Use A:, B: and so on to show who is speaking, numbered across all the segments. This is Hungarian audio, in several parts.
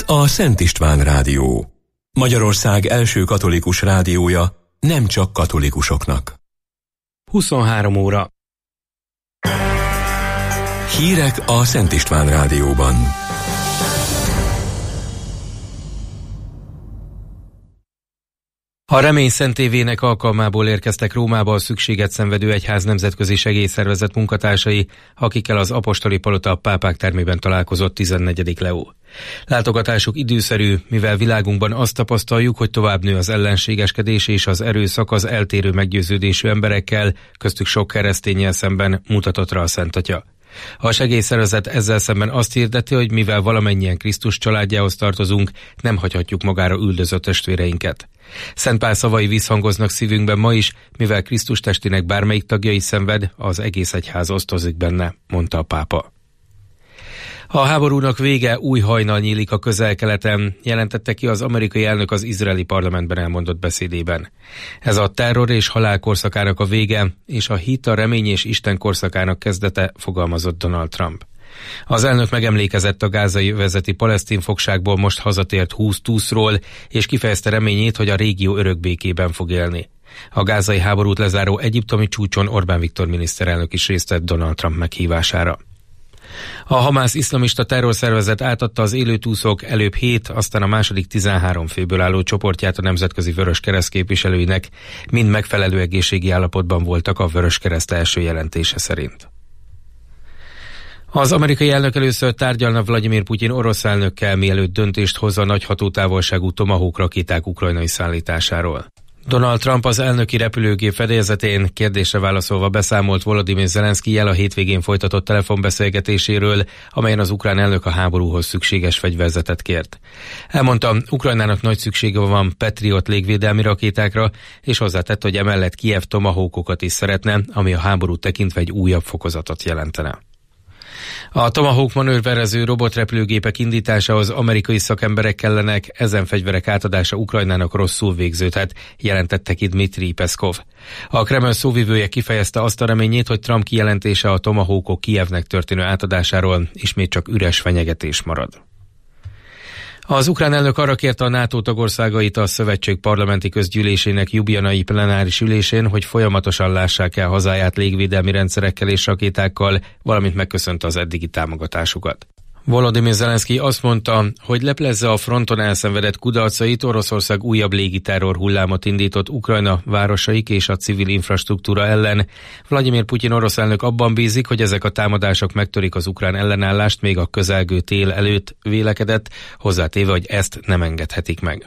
A: Itt a Szent István Rádió. Magyarország első katolikus rádiója, nem csak katolikusoknak.
B: 23 óra.
A: Hírek a Szent István Rádióban.
B: A Remény Szent évének alkalmából érkeztek Rómába a szükséget szenvedő egyház nemzetközi segélyszervezet munkatársai, akikkel az apostoli palota a pápák termében találkozott 14. Leó. Látogatásuk időszerű, mivel világunkban azt tapasztaljuk, hogy tovább nő az ellenségeskedés és az erőszak az eltérő meggyőződésű emberekkel, köztük sok kereszténnyel szemben, mutatott rá a Szent Atya. A segélyszervezet ezzel szemben azt hirdeti, hogy mivel valamennyien Krisztus családjához tartozunk, nem hagyhatjuk magára üldözött testvéreinket. Szent Pál szavai visszhangoznak szívünkben ma is, mivel Krisztus testének bármelyik tagjai szenved, az egész egyház osztozik benne, mondta a pápa. A háborúnak vége, új hajnal nyílik a Közel-Keleten, jelentette ki az amerikai elnök az izraeli parlamentben elmondott beszédében. Ez a terror és halál korszakának a vége, és a hit, a remény és Isten korszakának kezdete, fogalmazott Donald Trump. Az elnök megemlékezett a gázai övezeti palesztin fogságból most hazatért 20 túszról, és kifejezte reményét, hogy a régió örök békében fog élni. A gázai háborút lezáró egyiptomi csúcson Orbán Viktor miniszterelnök is részt vett Donald Trump meghívására. A Hamász iszlamista terrorszervezet átadta az élőtúszok előbb 7, aztán a második 13 főből álló csoportját a Nemzetközi Vöröskereszt képviselőinek, mind megfelelő egészségi állapotban voltak a Vöröskereszt első jelentése szerint. Az amerikai elnök először tárgyalna Vladimir Putyin orosz elnökkel, mielőtt döntést hoz a nagy hatótávolságú Tomahawk rakéták ukrajnai szállításáról. Donald Trump az elnöki repülőgép fedélzetén kérdésre válaszolva beszámolt Volodymyr Zelenszkijjel a hétvégén folytatott telefonbeszélgetéséről, amelyen az ukrán elnök a háborúhoz szükséges fegyverzetet kért. Elmondta, Ukrajnának nagy szüksége van Patriot légvédelmi rakétákra, és hozzátett, hogy emellett Kijev Tomahawkokat is szeretne, ami a háborút tekintve egy újabb fokozatot jelentene. A Tomahawk manőverező robotrepülőgépek indításához amerikai szakemberek kellenek, ezen fegyverek átadása Ukrajnának rosszul végződhet, jelentette ki Dmitry Peszkov. A Kreml szóvivője kifejezte azt a reményét, hogy Trump kijelentése a Tomahawkok Kijevnek történő átadásáról ismét csak üres fenyegetés marad. Az ukrán elnök arra kérte a NATO tagországait a szövetség parlamenti közgyűlésének ljubljanai plenáris ülésén, hogy folyamatosan lássák el hazáját légvédelmi rendszerekkel és rakétákkal, valamint megköszönte az eddigi támogatásukat. Volodymyr Zelenszkij azt mondta, hogy leplezze a fronton elszenvedett kudarcait, Oroszország újabb légiterror hullámot indított Ukrajna városaik és a civil infrastruktúra ellen. Vladimir Putyin orosz elnök abban bízik, hogy ezek a támadások megtörik az ukrán ellenállást még a közelgő tél előtt, vélekedett, hozzátéve, hogy ezt nem engedhetik meg.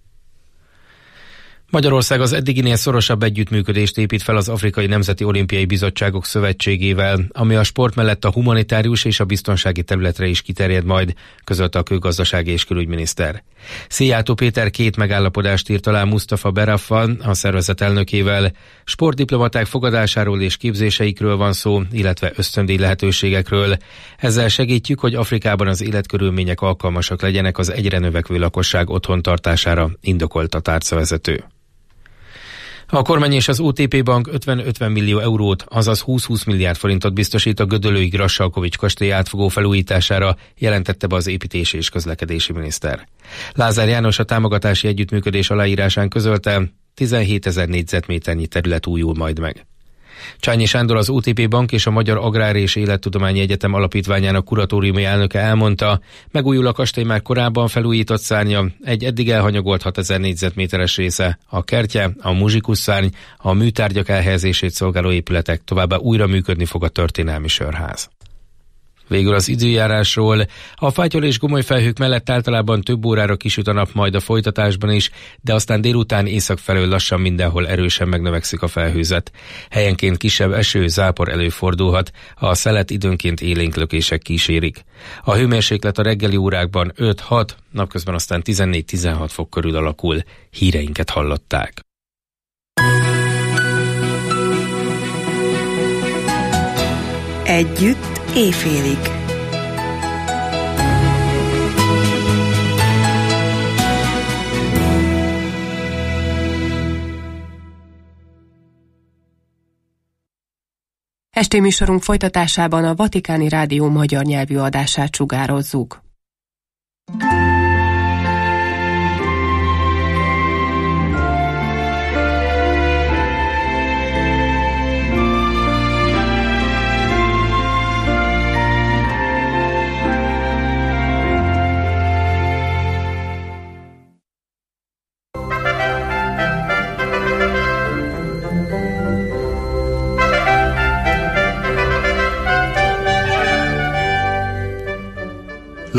B: Magyarország az eddiginél szorosabb együttműködést épít fel az Afrikai Nemzeti Olimpiai Bizottságok Szövetségével, ami a sport mellett a humanitárius és a biztonsági területre is kiterjed majd, közölte a külgazdasági és külügyminiszter. Szijjártó Péter 2 megállapodást írt alá Mustafa Beraffal, a szervezet elnökével. Sportdiplomaták fogadásáról és képzéseikről van szó, illetve ösztöndíj lehetőségekről. Ezzel segítjük, hogy Afrikában az életkörülmények alkalmasak legyenek az egyre növekvő lakosság otthontartására, indokolta a tárcavezető. A kormány és az OTP Bank 50-50 millió eurót, azaz 20-20 milliárd forintot biztosít a gödöllői Grassalkovich kastély átfogó felújítására, jelentette be az építési és közlekedési miniszter. Lázár János a támogatási együttműködés aláírásán közölte, 17 000 négyzetméternyi terület újul majd meg. Csányi Sándor, az OTP Bank és a Magyar Agrár és Élettudományi Egyetem Alapítványának kuratóriumi elnöke elmondta, megújul a kastély már korábban felújított szárnya, egy eddig elhanyagolt 6000 négyzetméteres része, a kertje, a muzsikus szárny, a műtárgyak elhelyezését szolgáló épületek, továbbá újra működni fog a történelmi sörház. Végül az időjárásról. A fátyol és gomoly felhők mellett általában több órára kisüt a nap majd a folytatásban is, de aztán délután észak felől lassan mindenhol erősen megnövekszik a felhőzet. Helyenként kisebb eső, zápor előfordulhat, a szelet időnként élénk lökések kísérik. A hőmérséklet a reggeli órákban 5-6, napközben aztán 14-16 fok körül alakul. Híreinket hallották.
C: Együtt éjfélig. Esti műsorunk folytatásában a Vatikáni Rádió magyar nyelvű adását sugározzuk.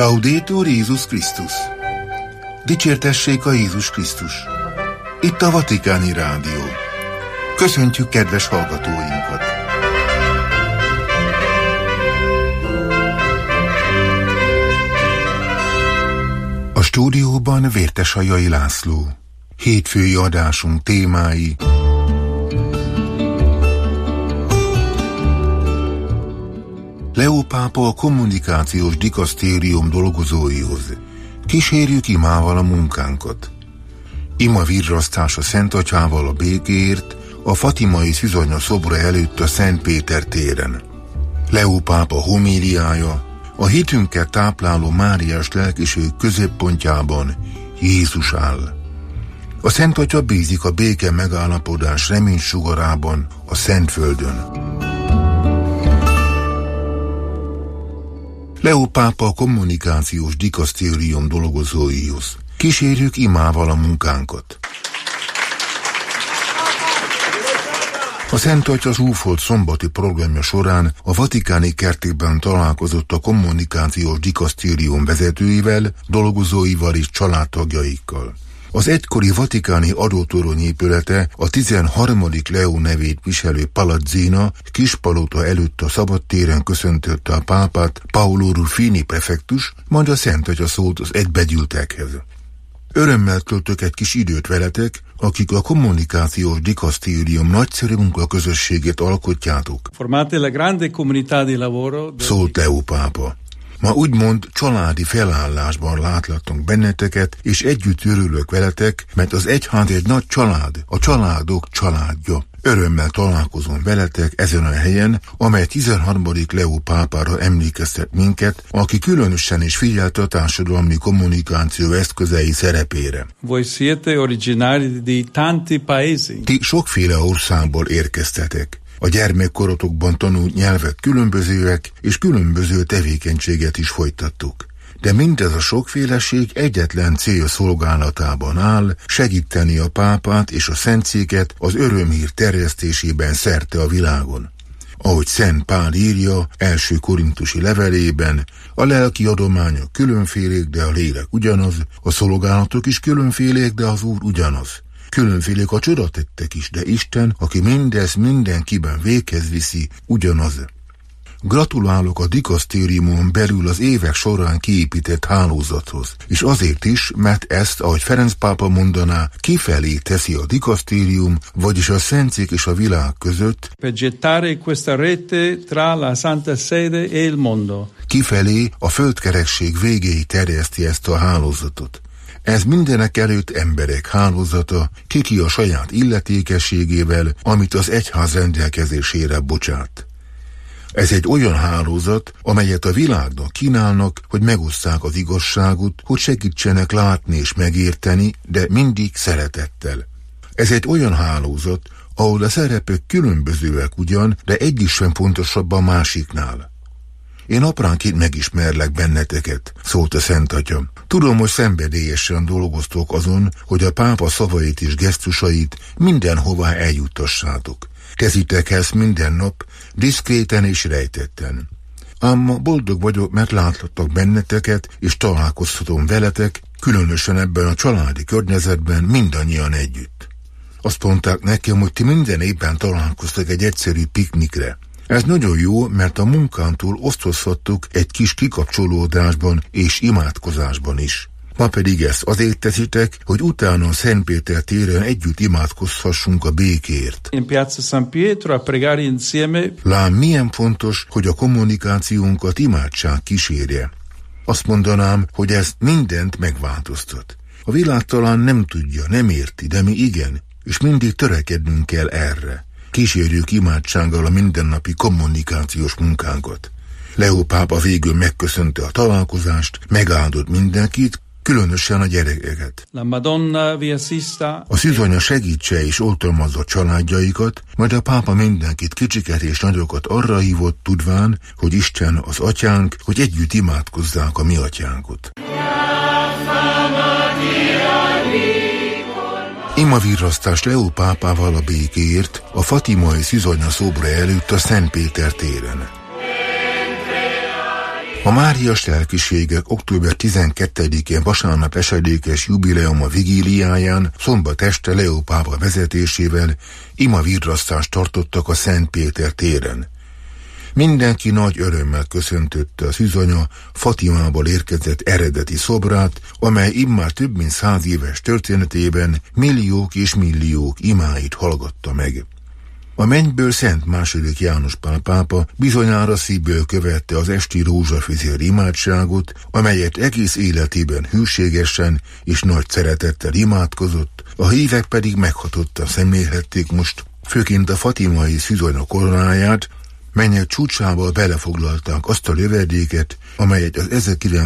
D: Laudetur Jézus Krisztus! Dicsértessék a Jézus Krisztus! Itt a Vatikáni Rádió. Köszöntjük kedves hallgatóinkat! A stúdióban Vértesajai László. Hétfői adásunk témái: Leó pápa a kommunikációs dikasztérium dolgozóihoz. Kísérjük imával a munkánkat. Ima virrasztás a Szent Atyával a békéért a fatimai szűzanya szobra előtt a Szent Péter téren. Leó pápa homíliája, a hitünket tápláló máriás lelkiség középpontjában Jézus áll. A Szent Atya bízik a béke megállapodás reménysugarában a Szentföldön. Leó pápa a kommunikációs dikasztérium dolgozóihoz. Kísérjük imával a munkánkat. A Szent Atya zsúfolt szombati programja során a vatikáni kertében találkozott a kommunikációs dikasztérium vezetőivel, dolgozóival és családtagjaikkal. Az egykori vatikáni adótorony épülete a 13. Leó nevét viselő Palazzina kispalota előtt a szabadtéren köszöntötte a pápát Paolo Ruffini prefektus, majd a Szent Atya szólt az egybegyűltekhez. Örömmel töltök egy kis időt veletek, akik a kommunikációs dikasztérium nagyszerű munkaközösségét alkotjátok. Szólt Leó pápa. Ma úgymond családi felállásban látlatunk benneteket, és együtt örülök veletek, mert az egyház egy nagy család, a családok családja. Örömmel találkozom veletek ezen a helyen, amely 13. Leó pápára emlékeztet minket, aki különösen is figyelte a társadalmi kommunikáció eszközei szerepére. Ti sokféle országból érkeztetek. A gyermekkorotokban tanult nyelvek különbözőek, és különböző tevékenységet is folytattuk. De mindez a sokféleség egyetlen cél szolgálatában áll, segíteni a pápát és a szentszéket az örömhír terjesztésében szerte a világon. Ahogy Szent Pál írja első korintusi levelében, a lelki adományok különfélék, de a lélek ugyanaz, a szolgálatok is különfélék, de az Úr ugyanaz. Különfélék a csodatettek is, de Isten, aki mindezt mindenkiben véghez viszi, ugyanaz. Gratulálok a dikasztériumon belül az évek során kiépített hálózathoz, és azért is, mert ezt, ahogy Ferenc pápa mondaná, kifelé teszi a dikasztérium, vagyis a szentszék és a világ között, kifelé a földkerekség végéig terjeszti ezt a hálózatot. Ez mindenek előtt emberek hálózata, ki a saját illetékességével, amit az egyház rendelkezésére bocsát. Ez egy olyan hálózat, amelyet a világnak kínálnak, hogy megosszák az igazságot, hogy segítsenek látni és megérteni, de mindig szeretettel. Ez egy olyan hálózat, ahol a szerepek különbözőek ugyan, de egyik sem fontosabb a másiknál. Én apránként megismerlek benneteket, szólt a Szent Atya. Tudom, hogy szenvedélyesen dolgoztok azon, hogy a pápa szavait és gesztusait mindenhová eljuttassátok. Teszitek ezt minden nap, diszkréten és rejtetten. Ám ma boldog vagyok, mert láthatok benneteket, és találkozhatom veletek, különösen ebben a családi környezetben mindannyian együtt. Azt mondták nekem, hogy ti minden évben találkoztak egy egyszerű piknikre. Ez nagyon jó, mert a munkántól osztozhattuk egy kis kikapcsolódásban és imádkozásban is. Ma pedig ezt azért teszitek, hogy utána a Szent Péter téren együtt imádkozhassunk a békért. Lám milyen fontos, hogy a kommunikációnkat imádság kísérje. Azt mondanám, hogy ez mindent megváltoztat. A világ talán nem tudja, nem érti, de mi igen, és mindig törekednünk kell erre. Kísérjük imádsággal a mindennapi kommunikációs munkánkat. Leó pápa végül megköszönte a találkozást, megáldott mindenkit, különösen a gyerekeket. A szűzanya segítse és oltalmazza családjaikat, majd a pápa mindenkit, kicsiket és nagyokat arra hívott, tudván, hogy Isten az atyánk, hogy együtt imádkozzák a mi atyánkot. Imavirrasztás Leó pápával a békéért a fatimai szűzanya szobra előtt a Szent Péter téren. A Máriás lelkiségek október 12-én vasárnap esedékes jubileuma vigíliáján szombat este Leó pápa vezetésével imavirrasztást tartottak a Szent Péter téren. Mindenki nagy örömmel köszöntötte a szűzanya Fatimából érkezett eredeti szobrát, amely immár több mint 100 éves történetében milliók és milliók imáit hallgatta meg. A mennyből Szent II. János Pál pápa bizonyára szívből követte az esti rózsafüzér imádságot, amelyet egész életében hűségesen és nagy szeretettel imádkozott, a hívek pedig meghatottan szemlélhették most, főként a fatimai szűzanya koronáját, melynek csúcsával belefoglalták azt a lövedéket, amelyet az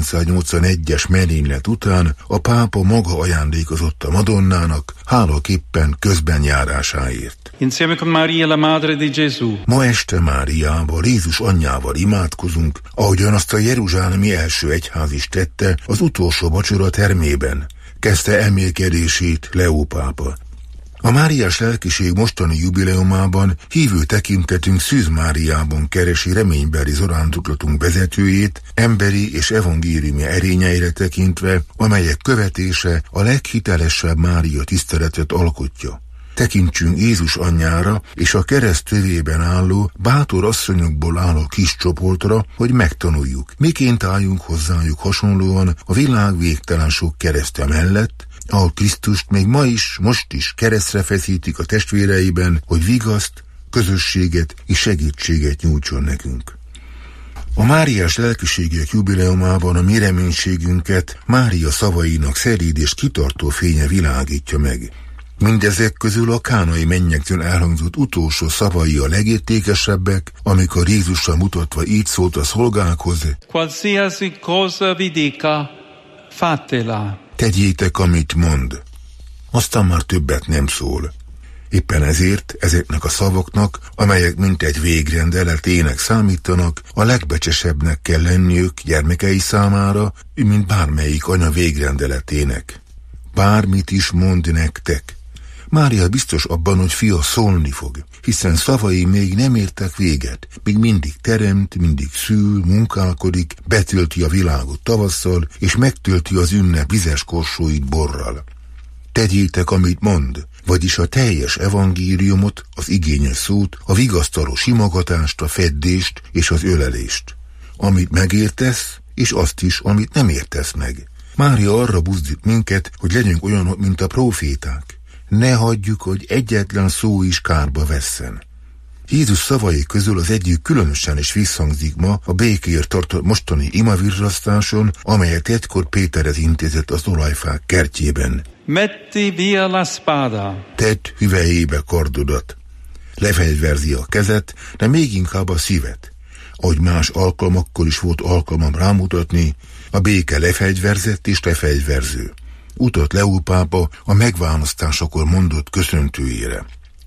D: 1981-es merénylet után a pápa maga ajándékozott a Madonnának hálaképpen közbenjárásáért.
E: Insieme con Maria, la madre di Gesù.
D: Ma este Máriával, Jézus anyjával imádkozunk, ahogyan azt a jeruzsálemi első egyház is tette az utolsó vacsora termében, kezdte elmélkedését Leó pápa. A Máriás lelkiség mostani jubileumában hívő tekintetünk Szűz Máriában keresi reménybeli zarándoklatunk vezetőjét, emberi és evangéliumi erényeire tekintve, amelyek követése a leghitelesebb Mária tiszteletet alkotja. Tekintsünk Jézus anyjára és a kereszt tövében álló, bátor asszonyokból álló kis csoportra, hogy megtanuljuk, miként álljunk hozzájuk hasonlóan a világ végtelen sok keresztje mellett, ahol Krisztust még ma is, most is keresztre feszítik a testvéreiben, hogy vigaszt, közösséget és segítséget nyújtson nekünk. A Máriás lelkiségek jubileumában a mi reménységünket Mária szavainak szeréd és kitartó fénye világítja meg. Mindezek közül a kánai mennyektől elhangzott utolsó szavai a legértékesebbek, amikor Jézusra mutatva így szólt a szolgákhoz:
E: Qualsiasi cosa vi dica, fatela.
D: Tegyétek, amit mond. Aztán már többet nem szól. Éppen ezért ezeknek a szavaknak, amelyek mint egy végrendeletének számítanak, a legbecsesebbnek kell lenniük gyermekei számára, mint bármelyik anya végrendeletének. Bármit is mond nektek. Mária biztos abban, hogy fia szólni fog, hiszen szavai még nem értek véget, még mindig teremt, mindig szül, munkálkodik, betölti a világot tavasszal, és megtölti az ünnep vizes korsóit borral. Tegyétek, amit mond, vagyis a teljes evangéliumot, az igényes szót, a vigasztaló simogatást, a feddést és az ölelést. Amit megértesz, és azt is, amit nem értesz meg. Mária arra buzdít minket, hogy legyünk olyanok, mint a próféták. Ne hagyjuk, hogy egyetlen szó is kárba vesszen. Jézus szavai közül az egyik különösen is visszhangzik ma a békéért tartott mostani imavirrasztáson, amelyet egykor Péterhez intézett az olajfák kertjében.
E: Metti via la spada.
D: Tedd hüvelyébe kardodat. Lefegyverzi a kezet, de még inkább a szívet. Ahogy más alkalmakkor is volt alkalmam rámutatni, a béke lefegyverzett és lefegyverző. Utat Leó pápa a megválasztásakor mondott köszöntőjére.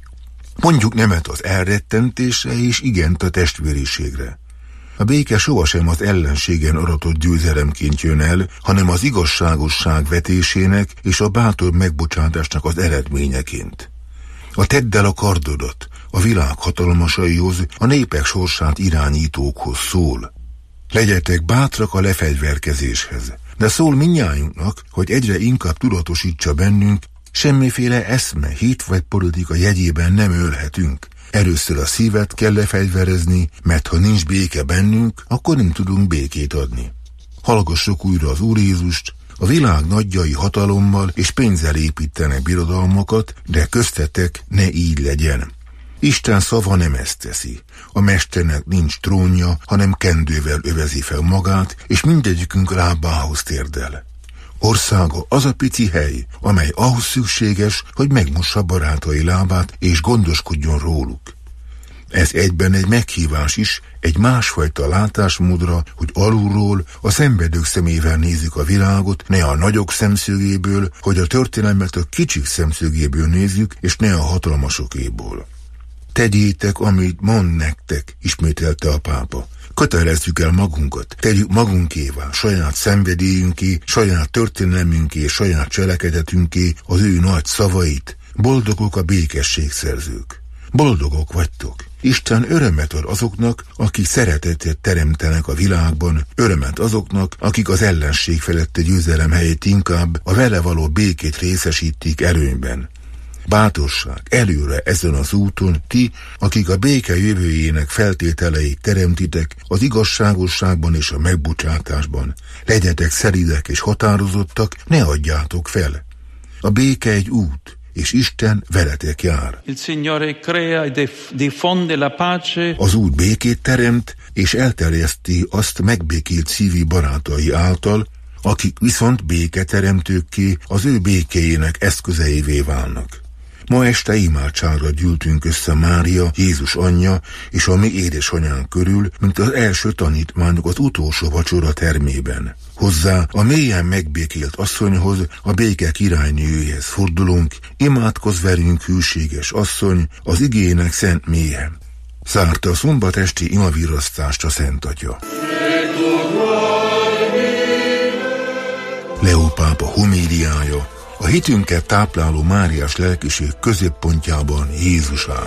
D: Mondjuk nemet az elrettentésre és igent a testvériségre. A béke sohasem az ellenségen aratott győzelemként jön el, hanem az igazságosság vetésének és a bátor megbocsátásnak az eredményeként. A tedd el a kardodat, a világ hatalmasaihoz, a népek sorsát irányítókhoz szól. Legyetek bátrak a lefegyverkezéshez, de szól mindnyájunknak, hogy egyre inkább tudatosítsa bennünk, semmiféle eszme, hit vagy politika jegyében nem ölhetünk. Először a szívet kell lefegyverezni, mert ha nincs béke bennünk, akkor nem tudunk békét adni. Hallgassuk újra az Úr Jézust, a világ nagyjai hatalommal és pénzzel építenek birodalmakat, de köztetek ne így legyen. Isten szava nem ezt teszi. A mesternek nincs trónja, hanem kendővel övezi fel magát, és mindegyikünk lábához térdel. Országa az a pici hely, amely ahhoz szükséges, hogy megmossa barátai lábát, és gondoskodjon róluk. Ez egyben egy meghívás is, egy másfajta látásmódra, hogy alulról, a szenvedők szemével nézzük a világot, ne a nagyok szemszögéből, hogy a történelmet a kicsik szemszögéből nézzük, és ne a hatalmasokéból. Tegyétek, amit mond nektek, ismételte a pápa. Kötelezzük el magunkat, tegyük magunkévá, saját szenvedélyünké, saját történelmünké, saját cselekedetünké az ő nagy szavait. Boldogok a békességszerzők. Boldogok vagytok. Isten örömet ad azoknak, akik szeretetet teremtenek a világban, örömet azoknak, akik az ellenség feletti győzelem helyett inkább a vele való békét részesítik előnyben. Bátorság előre ezen az úton, ti, akik a béke jövőjének feltételeit teremtitek, az igazságosságban és a megbocsátásban. Legyetek szelídek és határozottak, ne adjátok fel. A béke egy út, és Isten veletek jár. Az út békét teremt, és elterjeszti azt megbékélt szívű barátai által, akik viszont béketeremtőkké, az ő békéjének eszközeivé válnak. Ma este imádságra gyűltünk össze Mária, Jézus anyja és a mi édesanyánk körül, mint az első tanítmányok az utolsó vacsora termében. Hozzá a mélyen megbékélt asszonyhoz, a béke királynőjéhez fordulunk, imádkozz velünk hűséges asszony, az igének szent mélye. Zárta a szombatesti imavirasztást a Szent Atya. Leó pápa homíliája. A hitünket tápláló Máriás lelkiség középpontjában Jézus áll.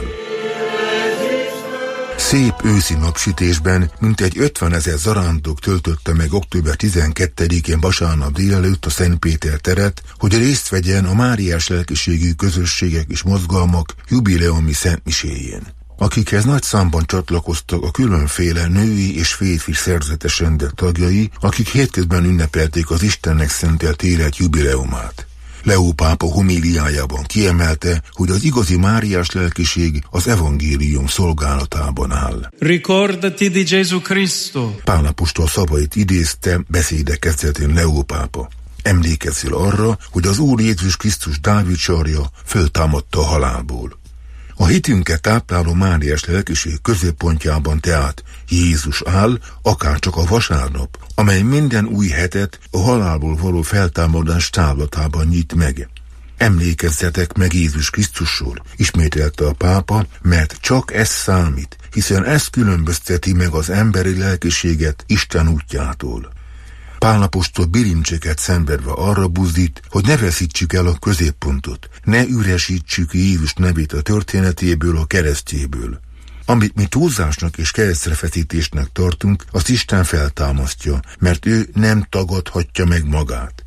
D: Szép őszi napsütésben mintegy 50 000 zarándok töltötte meg október 12-én vasárnap délelőtt a Szent Péter teret, hogy részt vegyen a Máriás lelkiségű közösségek és mozgalmak jubileumi szentmiséjén, akikhez nagy számban csatlakoztak a különféle női és férfi szerzetes rendek tagjai, akik hétközben ünnepelték az Istennek szentelt élet jubileumát. Leó pápa homíliájában kiemelte, hogy az igazi Máriás lelkiség az evangélium szolgálatában áll.
E: Ricordati di Gesù Cristo.
D: Pál apostol szavait idézte beszéde kezdetén Leó pápa. Emlékezzél arra, hogy az Úr Jézus Krisztus Dávid sarja föltámadta a halálból. A hitünket tápláló Máriás lelkiség középpontjában tehát Jézus áll, akárcsak a vasárnap, amely minden új hetet a halálból való feltámadás távlatában nyit meg. Emlékezzetek meg Jézus Krisztusról, ismételte a pápa, mert csak ez számít, hiszen ez különbözteti meg az emberi lelkiséget Isten útjától. Pál apostol bilincseket szenvedve arra buzdít, hogy ne veszítsük el a középpontot, ne üresítsük Jézus nevét a történetéből, a keresztjéből. Amit mi túlzásnak és keresztrefeszítésnek tartunk, azt Isten feltámasztja, mert ő nem tagadhatja meg magát.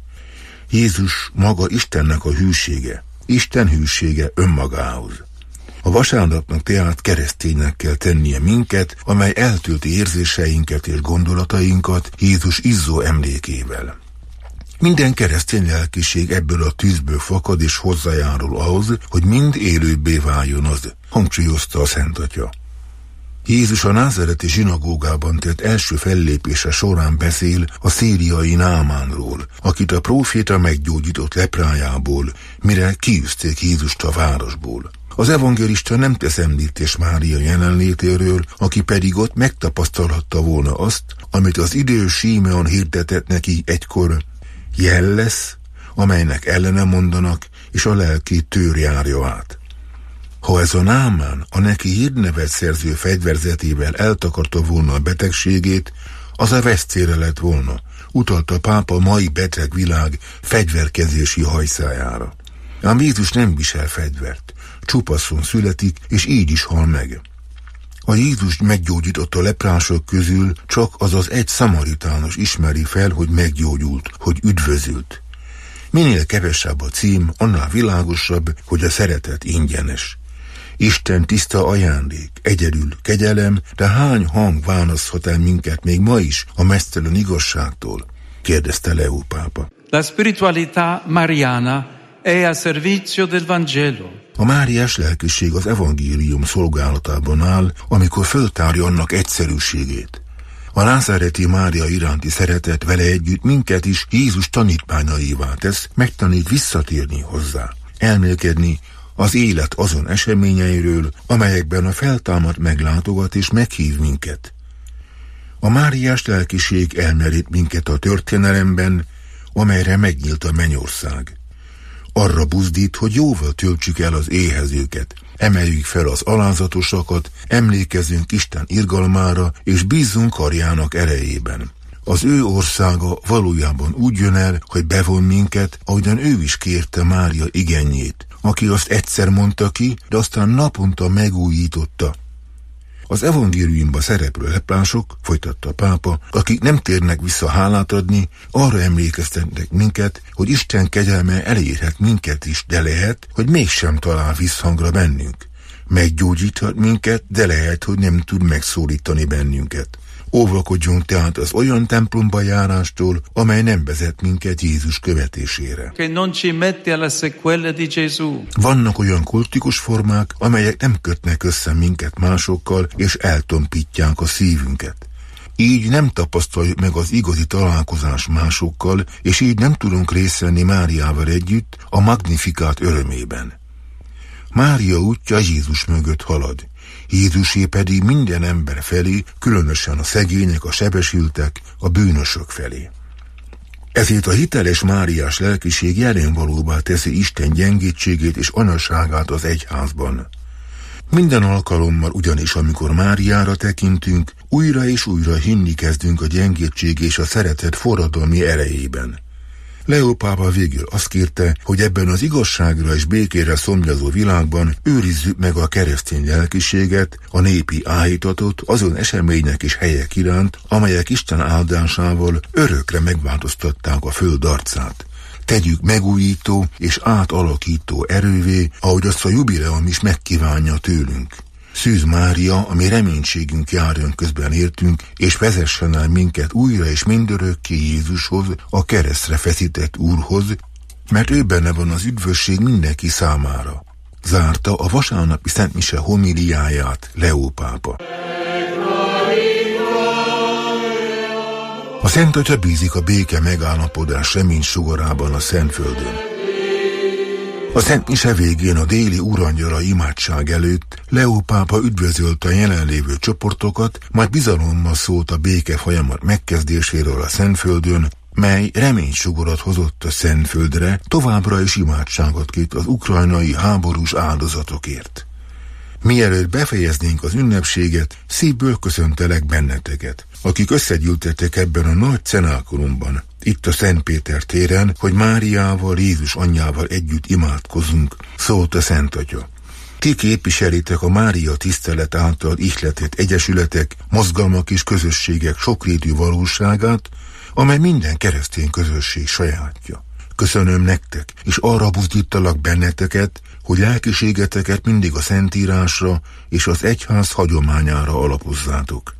D: Jézus maga Istennek a hűsége, Isten hűsége önmagához. A vasárnapnak tehát kereszténynek kell tennie minket, amely eltölti érzéseinket és gondolatainkat Jézus izzó emlékével. Minden keresztény lelkiség ebből a tűzből fakad és hozzájárul ahhoz, hogy mind élőbbé váljon az, hangsúlyozta a Szent Atya. Jézus a názáreti zsinagógában tett első fellépése során beszél a szíriai Námánról, akit a próféta meggyógyított leprájából, mire kiűzték Jézust a városból. Az evangélista nem tesz említés Mária jelenlétéről, aki pedig ott megtapasztalhatta volna azt, amit az idős Símeon hirdetett neki egykor: jel lesz, amelynek ellene mondanak, és a lelki tőr járja át. Ha ez a Námán a neki hírnevet szerző fegyverzetével eltakarta volna a betegségét, az a vesztére lett volna, utalta a pápa a mai beteg világ fegyverkezési hajszájára. Ám Jézus nem visel fegyvert, csupaszon születik, és így is hal meg. A Jézus meggyógyította leprások közül csak az az egy szamaritános ismeri fel, hogy meggyógyult, hogy üdvözült. Minél kevesebb a cím, annál világosabb, hogy a szeretet ingyenes. Isten tiszta ajándék, egyedül kegyelem, de hány hang választhat el minket még ma is a meztelen igazságtól? Kérdezte Leó pápa.
E: La spiritualità mariana è a servizio del Vangelo.
D: A máriás lelkiség az evangélium szolgálatában áll, amikor föltárja annak egyszerűségét. A názáreti Mária iránti szeretet vele együtt minket is Jézus tanítványaivá tesz, megtanít visszatérni hozzá, elmélkedni az élet azon eseményeiről, amelyekben a feltámad meglátogat és meghív minket. A máriás lelkiség elmerít minket a történelemben, amelyre megnyílt a mennyország. Arra buzdít, hogy jóval töltsük el az éhezőket, emeljük fel az alázatosakat, emlékezzünk Isten irgalmára, és bízzunk karjának erejében. Az ő országa valójában úgy jön el, hogy bevon minket, ahogyan ő is kérte Mária igényét, aki azt egyszer mondta ki, de aztán naponta megújította. Az evangéliumban szereplő leprások, folytatta a pápa, akik nem térnek vissza hálát adni, arra emlékeztetnek minket, hogy Isten kegyelme elérhet minket is, de lehet, hogy mégsem talál visszhangra bennünk. Meggyógyíthat minket, de lehet, hogy nem tud megszólítani bennünket. Óvakodjunk tehát az olyan templomba járástól, amely nem vezet minket Jézus követésére. Vannak olyan kultikus formák, amelyek nem kötnek össze minket másokkal, és eltompítják a szívünket. Így nem tapasztaljuk meg az igazi találkozás másokkal, és így nem tudunk részt venni Máriával együtt a Magnificat örömében. Mária útja Jézus mögött halad. Jézusé pedig minden ember felé, különösen a szegények, a sebesültek, a bűnösök felé. Ezért a hiteles máriás lelkiség jelenvalóbbá teszi Isten gyengétségét és anyaságát az egyházban. Minden alkalommal ugyanis, amikor Máriára tekintünk, újra és újra hinni kezdünk a gyengétség és a szeretet forradalmi erejében. Leó pápa végül azt kérte, hogy ebben az igazságra és békére szomjazó világban őrizzük meg a keresztény lelkiséget, a népi áhítatot azon események és helyek iránt, amelyek Isten áldásával örökre megváltoztatták a föld arcát. Tegyük megújító és átalakító erővé, ahogy azt a jubileum is megkívánja tőlünk. Szűz Mária, ami reménységünk járjon közben értünk, és vezessen el minket újra és mindörökké Jézushoz, a keresztre feszített Úrhoz, mert ő benne van az üdvösség mindenki számára. Zárta a vasárnapi szentmise homiliáját Leó pápa. A Szent Atya bízik a béke megállapodás reménysugarában a Szentföldön. A Szent Mise végén a déli urangyala imádság előtt Leó pápa üdvözölte a jelenlévő csoportokat, majd bizalommal szólt a béke folyamat megkezdéséről a Szentföldön, mely reménysugarat hozott a Szentföldre, továbbra is imádságot kért az ukrajnai háborús áldozatokért. Mielőtt befejeznénk az ünnepséget, szívből köszöntelek benneteket, akik összegyűltettek ebben a nagy cenákulumban, itt a Szent Péter téren, hogy Máriával, Jézus anyjával együtt imádkozunk, szólt a Szent Atya. Ti képviselitek a Mária tisztelet által ihletett egyesületek, mozgalmak és közösségek sokrétű valóságát, amely minden keresztény közösség sajátja. Köszönöm nektek, és arra buzdítalak benneteket, hogy lelkiségeteket mindig a Szentírásra és az egyház hagyományára alapozzátok.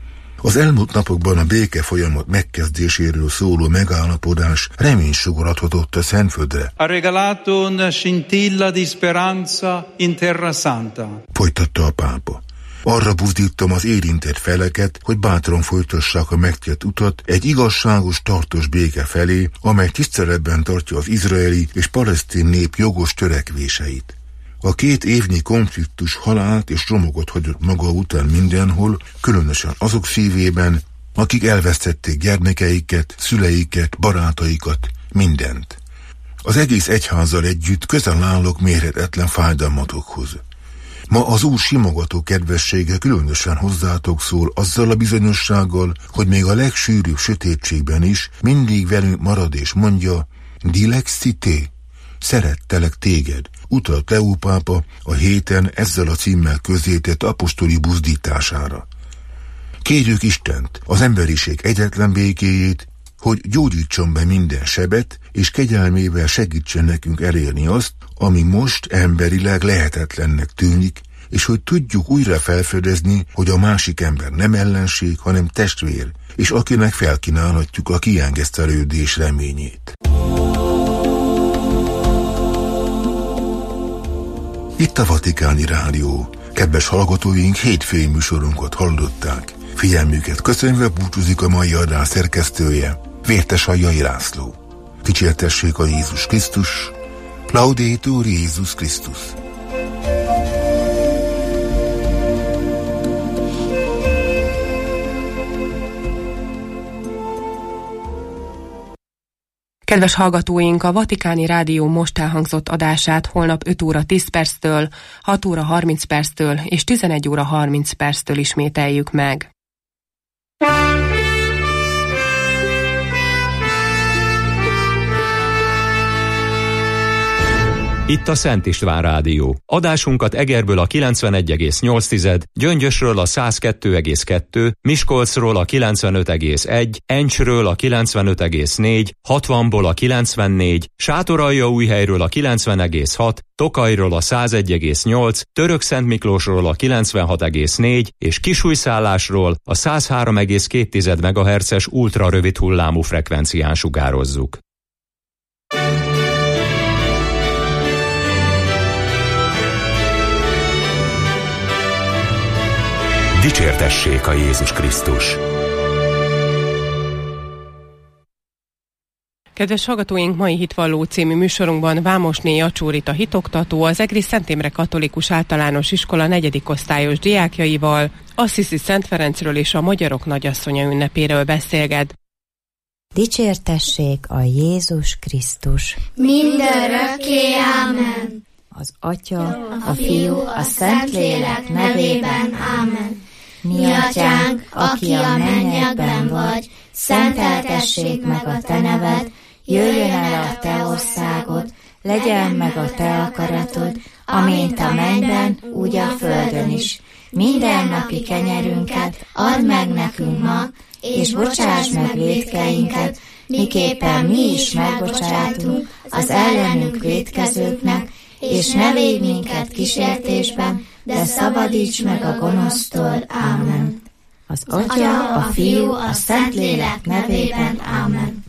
D: Az elmúlt napokban a béke folyamat megkezdéséről szóló megállapodás reménysugarat hozott a Szentföldre.
E: Ha regalato una scintilla di speranza in Terra Santa.
D: Folytatta a pápa. Arra buzdítom az érintett feleket, hogy bátran folytassák a megtett utat egy igazságos, tartós béke felé, amely tiszteletben tartja az izraeli és palesztin nép jogos törekvéseit. A 2 évnyi konfliktus halált és romogot hagyott maga után mindenhol, különösen azok szívében, akik elvesztették gyermekeiket, szüleiket, barátaikat, mindent. Az egész egyházzal együtt közel állok mérhetetlen fájdalmatokhoz. Ma az Úr simogató kedvessége különösen hozzátok szól azzal a bizonyossággal, hogy még a legsűrűbb sötétségben is mindig velünk marad és mondja, Dilexité, szerettelek téged, utalt Leó pápa a héten ezzel a címmel közzétett apostoli buzdítására. Kérjük Istent, az emberiség egyetlen békéjét, hogy gyógyítson be minden sebet, és kegyelmével segítsen nekünk elérni azt, ami most emberileg lehetetlennek tűnik, és hogy tudjuk újra felfedezni, hogy a másik ember nem ellenség, hanem testvér, és akinek felkínálhatjuk a kiengesztelődés reményét. Itt a Vatikáni Rádió. Kedves hallgatóink, hétfői műsorunkat hallották. Figyelmüket köszönve búcsúzik a mai adás szerkesztője, Vértesajjai László. Dicsértessék a Jézus Krisztus, Laudetur Jézus Krisztus.
C: Kedves hallgatóink, a Vatikáni Rádió most elhangzott adását holnap 5 óra 10 perctől, 6 óra 30 perctől és 11 óra 30 perctől ismételjük meg.
A: Itt a Szent István Rádió. Adásunkat Egerből a 91,8, Gyöngyösről a 102,2, Miskolcról a 95,1, Encsről a 95,4, 60-ból a 94, Sátoraljaújhelyről a 90,6, Tokajról a 101,8, Törökszentmiklósról a 96,4 és Kisújszállásról a 103,2 MHz-es ultrarövid hullámú frekvencián sugározzuk. Dicsértessék a Jézus Krisztus!
C: Kedves hallgatóink, mai Hitvalló című műsorunkban Vámosné Jacsó-Rita hitoktató az Egri Szent Imre Katolikus Általános Iskola 4. osztályos diákjaival Assisi Szent Ferencről és a Magyarok Nagyasszonya ünnepéről beszélget.
F: Dicsértessék a Jézus Krisztus!
G: Mindörökké, ámen!
F: Az Atya, a Fiú, a Szentlélek nevében, ámen! Mi atyánk, aki a mennyekben vagy, szenteltessék meg a te neved, jöjjön el a te országod, legyen meg a te akaratod, amint a mennyben, úgy a földön is. Mindennapi kenyerünket add meg nekünk ma, és bocsáss meg vétkeinket, miképpen mi is megbocsátunk az ellenünk vétkezőknek, és ne védj minket kísértésben, de szabadíts meg a gonosztól. Ámen. Az Atya, a Fiú, a Szentlélek nevében. Ámen.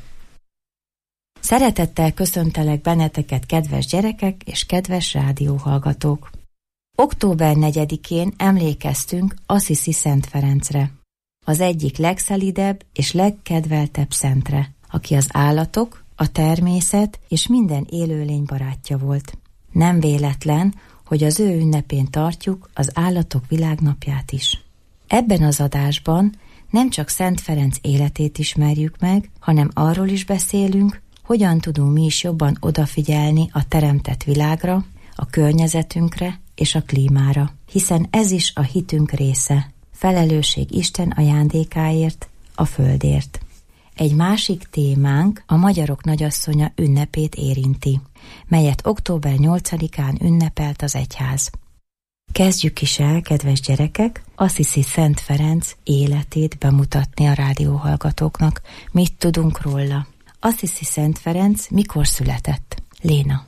F: Szeretettel köszöntelek benneteket, kedves gyerekek és kedves rádióhallgatók. Október 4-én emlékeztünk Assisi Szent Ferencre, az egyik legszelidebb és legkedveltebb szentre, aki az állatok, a természet és minden élőlény barátja volt. Nem véletlen, hogy az ő ünnepén tartjuk az Állatok Világnapját is. Ebben az adásban nem csak Szent Ferenc életét ismerjük meg, hanem arról is beszélünk, hogyan tudunk mi is jobban odafigyelni a teremtett világra, a környezetünkre és a klímára, hiszen ez is a hitünk része, felelősség Isten ajándékáért, a Földért. Egy másik témánk a Magyarok Nagyasszonya ünnepét érinti, melyet október 8-án ünnepelt az egyház. Kezdjük is el, kedves gyerekek, Assisi Szent Ferenc életét bemutatni a rádióhallgatóknak. Mit tudunk róla? Assisi Szent Ferenc mikor született? Léna.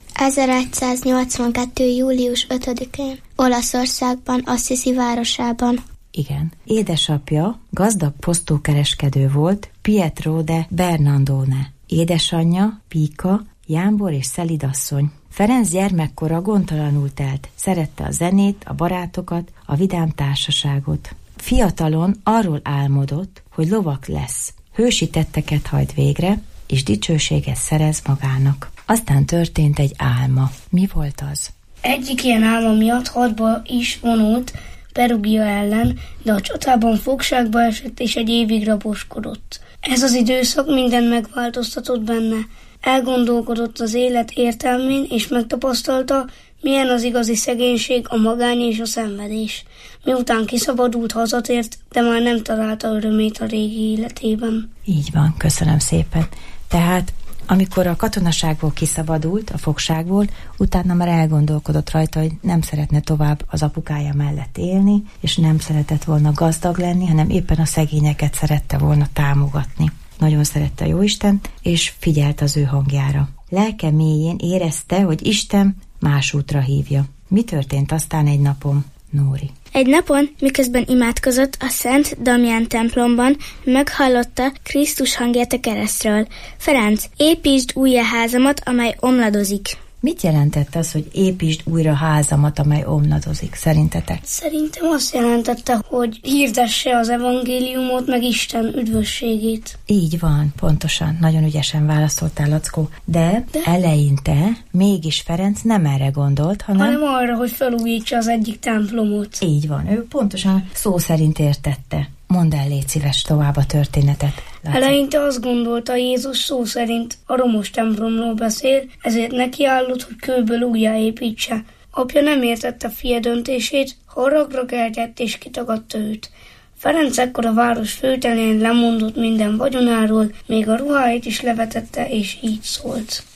G: 1182. július 5-én, Olaszországban, Assisi városában.
F: Igen. Édesapja gazdag posztókereskedő volt, Pietro de Bernardone. Édesanyja, Pika, jámbor és szelidasszony. Ferenc gyermekkora gondtalanul telt, szerette a zenét, a barátokat, a vidám társaságot. Fiatalon arról álmodott, hogy lovak lesz, hősi tetteket hajt végre, és dicsőséget szerez magának. Aztán történt egy álma. Mi volt az?
H: Egyik ilyen álma miatt hadba is vonult Perugia ellen, de a csatában fogságba esett és egy évig raboskodott. Ez az időszak mindent megváltoztatott benne. Elgondolkodott az élet értelmén, és megtapasztalta, milyen az igazi szegénység, a magány és a szenvedés. Miután kiszabadult, hazatért, de már nem találta örömét a régi életében.
F: Így van, köszönöm szépen. Tehát amikor a katonaságból kiszabadult, a fogságból, utána már elgondolkodott rajta, hogy nem szeretne tovább az apukája mellett élni, és nem szeretett volna gazdag lenni, hanem éppen a szegényeket szerette volna támogatni. Nagyon szerette a Jóistent, és figyelt az ő hangjára. Lelke mélyén érezte, hogy Isten más útra hívja. Mi történt aztán egy napon, Nóri?
G: Egy napon, miközben imádkozott a Szent Damján templomban, meghallotta Krisztus hangját a keresztről. Ferenc, építsd újra házamat, amely omladozik.
F: Mit jelentett az, hogy építsd újra házamat, amely omladozik, szerintetek?
H: Szerintem azt jelentette, hogy hirdesse az evangéliumot, meg Isten üdvösségét.
F: Így van, pontosan, nagyon ügyesen válaszoltál, Lackó. De eleinte mégis Ferenc nem erre gondolt, hanem
H: arra, hogy felújítsa az egyik templomot.
F: Így van, ő pontosan szó szerint értette. Mondd el, légy szíves, tovább a történetet. Látszik.
H: Eleinte azt gondolta, Jézus szó szerint a romos templomról beszél, ezért nekiállott, hogy kőből újjáépítse. Apja nem értette fia döntését, haragra keltett és kitagadta őt. Ferenc ekkor a város főterén lemondott minden vagyonáról, még a ruháit is levetette, és így szólt.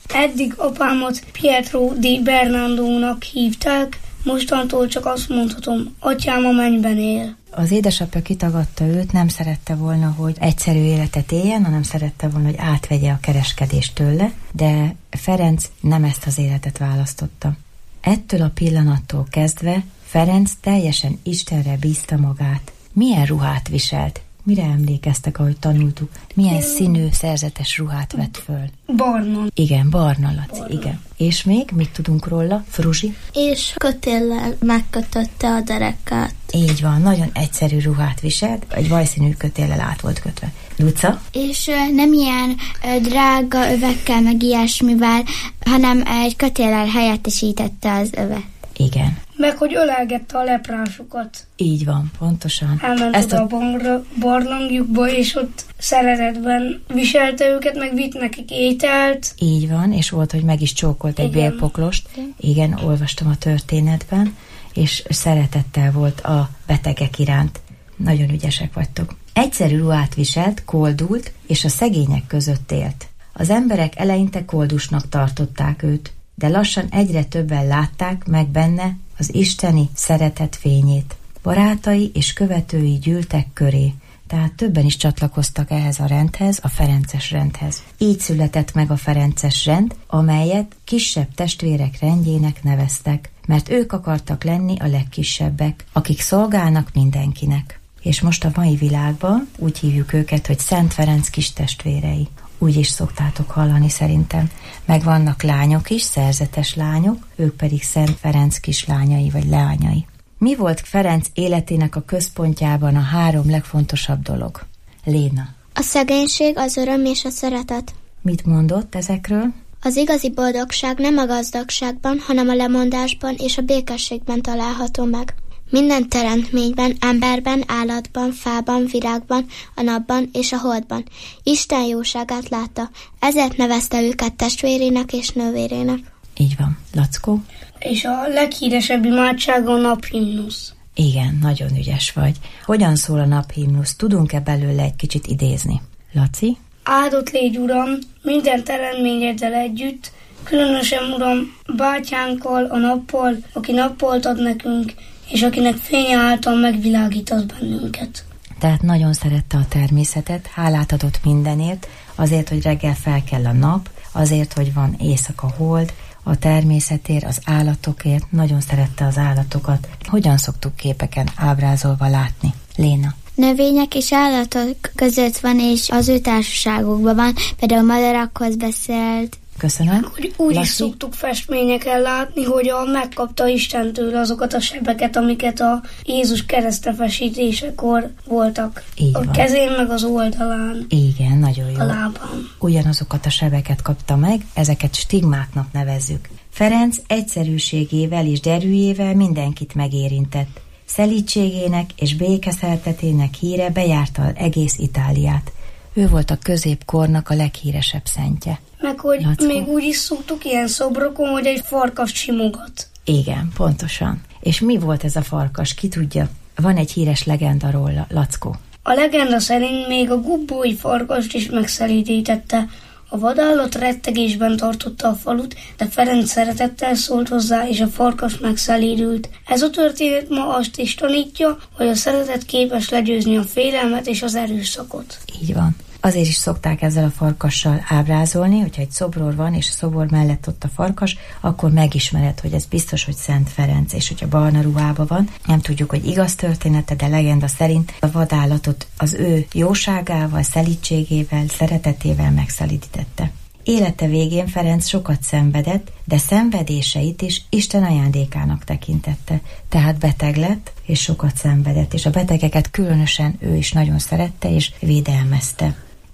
H: Eddig apámat Pietro di Bernardónak hívták, mostantól csak azt mondhatom, atyám a mennyben él.
F: Az édesapja kitagadta őt, nem szerette volna, hogy egyszerű életet éljen, hanem szerette volna, hogy átvegye a kereskedést tőle, de Ferenc nem ezt az életet választotta. Ettől a pillanattól kezdve Ferenc teljesen Istenre bízta magát. Milyen ruhát viselt? Mire emlékeztek, ahogy tanultuk? Milyen színű, szerzetes ruhát vett föl?
H: Barna.
F: Igen, barna, Laci, barna. Igen. És még, mit tudunk róla, Fruzsi?
G: És kötéllel megkötötte a derekát.
F: Így van, nagyon egyszerű ruhát viselt, egy vajszínű kötéllel át volt kötve. Luca?
G: És nem ilyen drága övekkel, meg ilyesmivel, hanem egy kötéllel helyettesítette az övet.
F: Igen.
H: Meg hogy ölelgette a leprásokat.
F: Így van, pontosan.
H: Elment oda a barlangjukba, és ott szeretetben viselte őket, meg vitt nekik ételt.
F: Így van, és volt, hogy meg is csókolt egy vérpoklost. Igen, olvastam a történetben, és szeretettel volt a betegek iránt. Nagyon ügyesek vagytok. Egyszerű ruhát viselt, koldult, és a szegények között élt. Az emberek eleinte koldusnak tartották őt, de lassan egyre többen látták meg benne az isteni szeretet fényét. Barátai és követői gyűltek köré, tehát többen is csatlakoztak ehhez a rendhez, a ferences rendhez. Így született meg a ferences rend, amelyet kisebb testvérek rendjének neveztek, mert ők akartak lenni a legkisebbek, akik szolgálnak mindenkinek. És most a mai világban úgy hívjuk őket, hogy Szent Ferenc kis testvérei. Úgy is szoktátok hallani szerintem. Meg vannak lányok is, szerzetes lányok, ők pedig Szent Ferenc kislányai vagy leányai. Mi volt Ferenc életének a központjában a 3 legfontosabb dolog? Léna.
G: A szegénység, az öröm és a szeretet.
F: Mit mondott ezekről?
G: Az igazi boldogság nem a gazdagságban, hanem a lemondásban és a békességben található meg. Minden teremtményben, emberben, állatban, fában, virágban, a napban és a holdban Isten jóságát látta, ezért nevezte őket testvérének és nővérének.
F: Így van. Lackó?
H: És a leghíresebb imádsága a naphimnusz.
F: Igen, nagyon ügyes vagy. Hogyan szól a naphimnusz? Tudunk-e belőle egy kicsit idézni? Laci?
H: Áldott légy, Uram, minden teremtményeddel együtt, különösen, Uram, bátyánkkal, a nappal, aki nappolt ad nekünk, és akinek fénye által megvilágítasz bennünket.
F: Tehát nagyon szerette a természetet, hálát adott mindenért, azért, hogy reggel fel kell a nap, azért, hogy van éjszaka hold, a természetért, az állatokért, nagyon szerette az állatokat. Hogyan szoktuk képeken ábrázolva látni? Léna.
G: Növények és állatok között van, és az ő társaságukban van, például madarakhoz beszélt.
F: Köszönöm.
H: Úgy is szoktuk festményeken látni, hogy megkapta Istentől azokat a sebeket, amiket a Jézus keresztefesítésekor voltak.
F: Így
H: a
F: van.
H: Kezén meg az oldalán.
F: Igen, nagyon jó.
H: A lábán.
F: Ugyanazokat a sebeket kapta meg, ezeket stigmáknak nevezzük. Ferenc egyszerűségével és derűjével mindenkit megérintett. Szelídségének és békeszertetének híre bejárta egész Itáliát. Ő volt a középkornak a leghíresebb szentje.
H: Meg hogy még úgy is szoktuk ilyen szobrokon, hogy egy farkas simogat.
F: Igen, pontosan. És mi volt ez a farkas? Ki tudja? Van egy híres legenda róla, Lackó.
H: A legenda szerint még a gubbói farkast is megszelídítette. A vadállat rettegésben tartotta a falut, de Ferenc szeretettel szólt hozzá, és a farkas megszelídült. Ez a történet ma azt is tanítja, hogy a szeretet képes legyőzni a félelmet és az erőszakot.
F: Így van. Azért is szokták ezzel a farkassal ábrázolni, hogyha egy szobror van, és a szobor mellett ott a farkas, akkor megismered, hogy ez biztos, hogy Szent Ferenc, és hogyha barna ruhában van. Nem tudjuk, hogy igaz története, de legenda szerint a vadállatot az ő jóságával, szelídségével, szeretetével megszelídítette. Élete végén Ferenc sokat szenvedett, de szenvedéseit is Isten ajándékának tekintette. Tehát beteg lett, és sokat szenvedett, és a betegeket különösen ő is nagyon szerette, és védelmezte.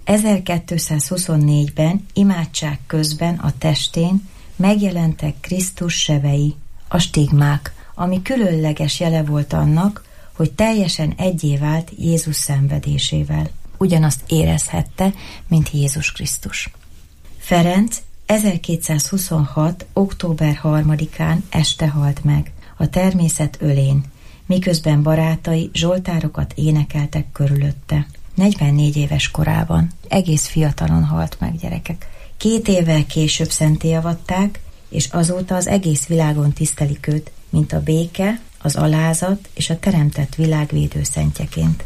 F: 1224-ben imádság közben a testén megjelentek Krisztus sebei, a stigmák, ami különleges jele volt annak, hogy teljesen egyé vált Jézus szenvedésével. Ugyanazt érezhette, mint Jézus Krisztus. Ferenc 1226. október 3-án este halt meg, a természet ölén, miközben barátai zsoltárokat énekeltek körülötte. 44 éves korában, egész fiatalon halt meg, gyerekek. 2 évvel később szentté avatták, és azóta az egész világon tisztelik őt, mint a béke, az alázat és a teremtett világ védőszentjeként.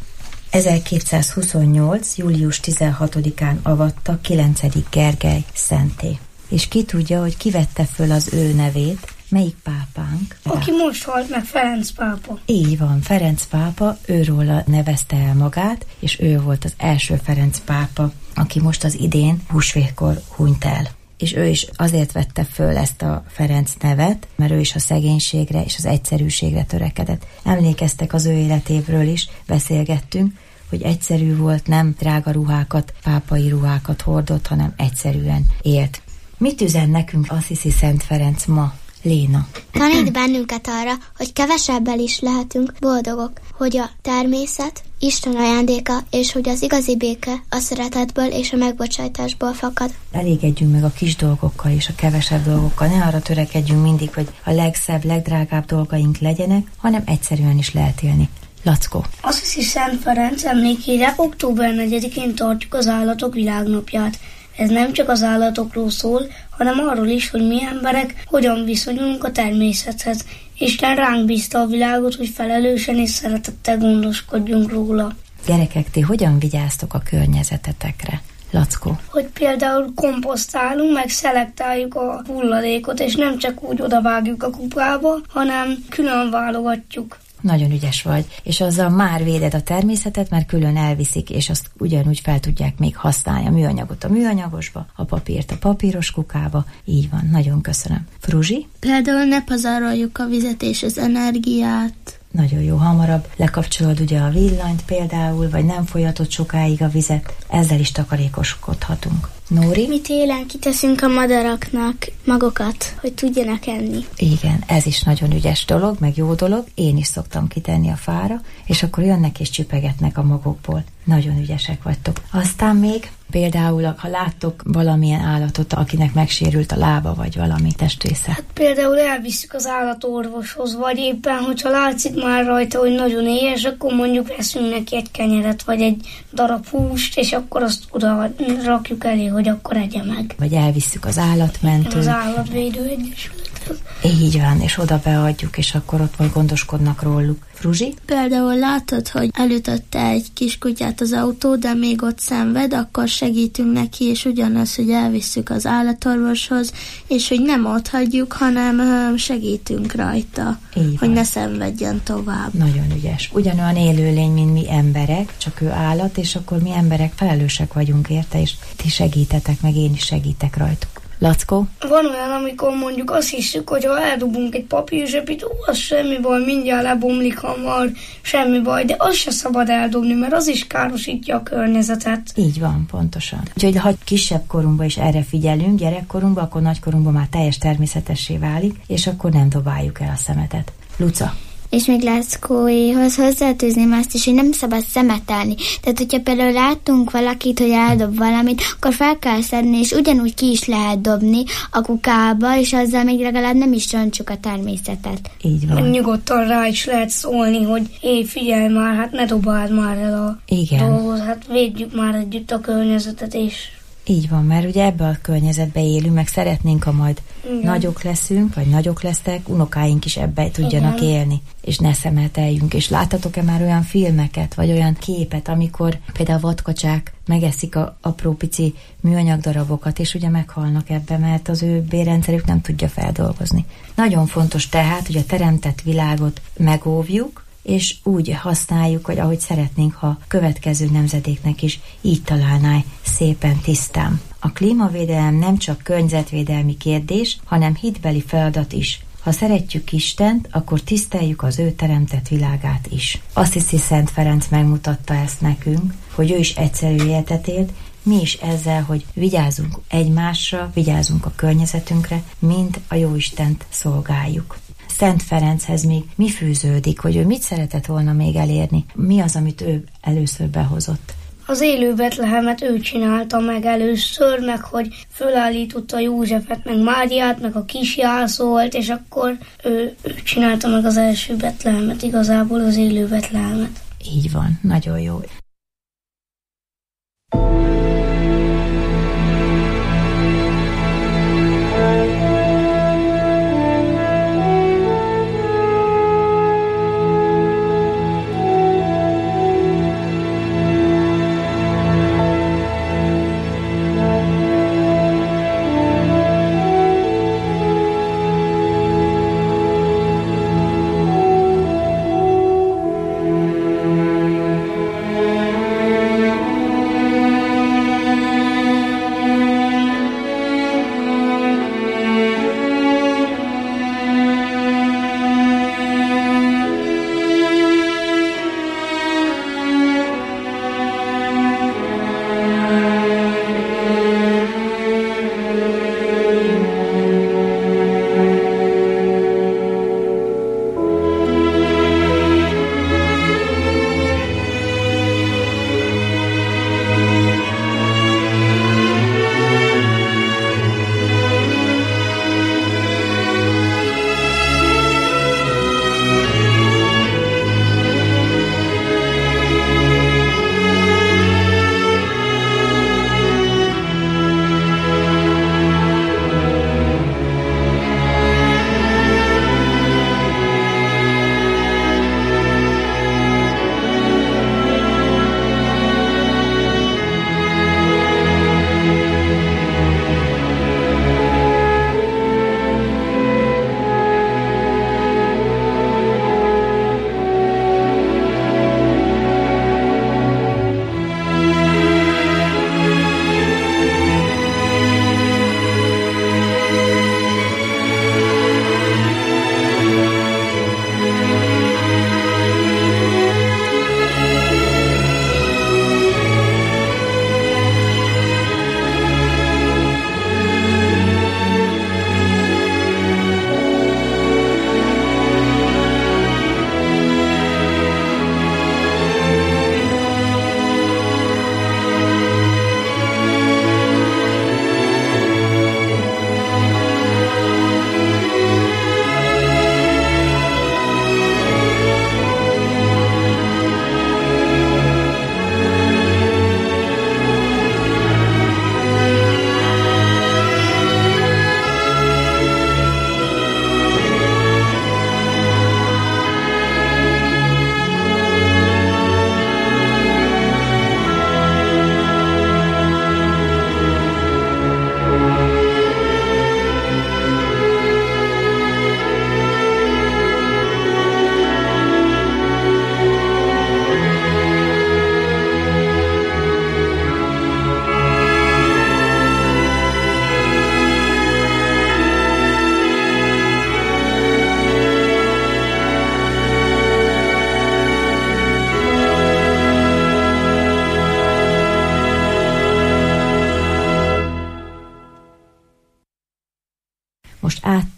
F: 1228. július 16-án avatta 9. Gergely szentté. És ki tudja, hogy ki vette föl az ő nevét, melyik pápánk?
H: Aki most halt meg, Ferenc pápa.
F: Így van, Ferenc pápa, őróla nevezte el magát, és ő volt az első Ferenc pápa, aki most az idén húsvétkor hunyt el. És ő is azért vette föl ezt a Ferenc nevet, mert ő is a szegénységre és az egyszerűségre törekedett. Emlékeztek az ő életéről is, beszélgettünk, hogy egyszerű volt, nem drága ruhákat, pápai ruhákat hordott, hanem egyszerűen élt. Mit üzen nekünk Assisi Szent Ferenc ma, Léna?
G: Tanít bennünket arra, hogy kevesebbel is lehetünk boldogok, hogy a természet Isten ajándéka, és hogy az igazi béke a szeretetből és a megbocsájtásból fakad.
F: Elégedjünk meg a kis dolgokkal és a kevesebb dolgokkal, ne arra törekedjünk mindig, hogy a legszebb, legdrágább dolgaink legyenek, hanem egyszerűen is lehet élni. Lackó.
H: Assisi Szent Ferenc emlékére október 4-én tartjuk az Állatok Világnapját. Ez nem csak az állatokról szól, hanem arról is, hogy mi emberek hogyan viszonyulunk a természethez. Isten ránk bízta a világot, hogy felelősen és szeretettel gondoskodjunk róla.
F: Gyerekek, ti hogyan vigyáztok a környezetetekre? Lackó.
H: Hogy például komposztálunk, meg szelektáljuk a hulladékot, és nem csak úgy odavágjuk a kupába, hanem külön válogatjuk.
F: Nagyon ügyes vagy, és azzal már véded a természetet, mert külön elviszik, és azt ugyanúgy fel tudják még használni, a műanyagot a műanyagosba, a papírt a papíros kukába. Így van, nagyon köszönöm. Fruzsi?
I: Például ne pazaroljuk a vizet és az energiát.
F: Nagyon jó, hamarabb lekapcsolod ugye a villanyt például, vagy nem folyatott sokáig a vizet, ezzel is takarékoskodhatunk. Nóri?
G: Mi télen kiteszünk a madaraknak magokat, hogy tudjanak enni.
F: Igen, ez is nagyon ügyes dolog, meg jó dolog. Én is szoktam kitenni a fára, és akkor jönnek és csipegetnek a magokból. Nagyon ügyesek vagytok. Aztán még például, ha láttok valamilyen állatot, akinek megsérült a lába, vagy valami testrésze.
H: Hát például elvisszük az állatorvoshoz, vagy éppen, hogyha látszik már rajta, hogy nagyon éhes, akkor mondjuk veszünk neki egy kenyeret, vagy egy darab húst, és akkor azt oda rakjuk elé, hogy akkor egye meg.
F: Vagy elvisszük az állatmentőt.
H: Az állatvédő egyesülethez.
F: Így van, és oda beadjuk, és akkor ott majd gondoskodnak róluk. Fruzsi?
I: Például látod, hogy elütötte egy kiskutyát az autó, de még ott szenved, akkor segítünk neki, és ugyanaz, hogy elvisszük az állatorvoshoz, és hogy nem ott hagyjuk, hanem segítünk rajta, hogy ne szenvedjen tovább.
F: Nagyon ügyes. Ugyanolyan élőlény, mint mi emberek, csak ő állat, és akkor mi emberek felelősek vagyunk érte, és ti segítetek, meg én is segítek rajtuk. Lackó?
H: Van olyan, amikor mondjuk azt hiszük, hogy ha eldobunk egy papírzsebit, az semmi baj, mindjárt lebomlik hamar, semmi baj, de azt se szabad eldobni, mert az is károsítja a környezetet.
F: Így van, pontosan. Úgyhogy ha kisebb korunkban is erre figyelünk, gyerekkorunkban, akkor nagykorunkban már teljes természetessé válik, és akkor nem dobáljuk el a szemetet. Luca?
G: És még Lackóéhoz hozzátűzném azt is, hogy nem szabad szemetelni. Tehát, hogyha például láttunk valakit, hogy eldob valamit, akkor fel kell szedni, és ugyanúgy ki is lehet dobni a kukába, és azzal még legalább nem is rontsuk a természetet.
F: Így van.
H: Nyugodtan rá is lehet szólni, hogy figyelj már, hát ne dobáld már el a dolgot, hát védjük már együtt a környezetet, és...
F: Így van, mert ugye ebbe a környezetbe élünk, meg szeretnénk, ha majd nagyok leszünk, vagy nagyok lesztek, unokáink is ebbe tudjanak élni, és ne szemeteljünk. És láttatok-e már olyan filmeket, vagy olyan képet, amikor például vadkacsák megeszik a apró pici műanyag darabokat, és ugye meghalnak ebbe, mert az ő bérrendszerük nem tudja feldolgozni. Nagyon fontos tehát, hogy a teremtett világot megóvjuk, és úgy használjuk, hogy ahogy szeretnénk, ha a következő nemzedéknek is így találná szépen tisztán. A klímavédelem nem csak környezetvédelmi kérdés, hanem hitbeli feladat is. Ha szeretjük Istent, akkor tiszteljük az ő teremtett világát is. Assisi Szent Ferenc megmutatta ezt nekünk, hogy ő is egyszerű életet élt, mi is ezzel, hogy vigyázzunk egymásra, vigyázzunk a környezetünkre, mind a Jóistent szolgáljuk. Szent Ferenchez még mi fűződik, hogy ő mit szeretett volna még elérni? Mi az, amit ő először behozott?
H: Az élő Betlehemet ő csinálta meg először, meg hogy fölállította Józsefet, meg Máriát, meg a kisjászót, és akkor ő csinálta meg az első Betlehemet, igazából az élő Betlehemet.
F: Így van, nagyon jó.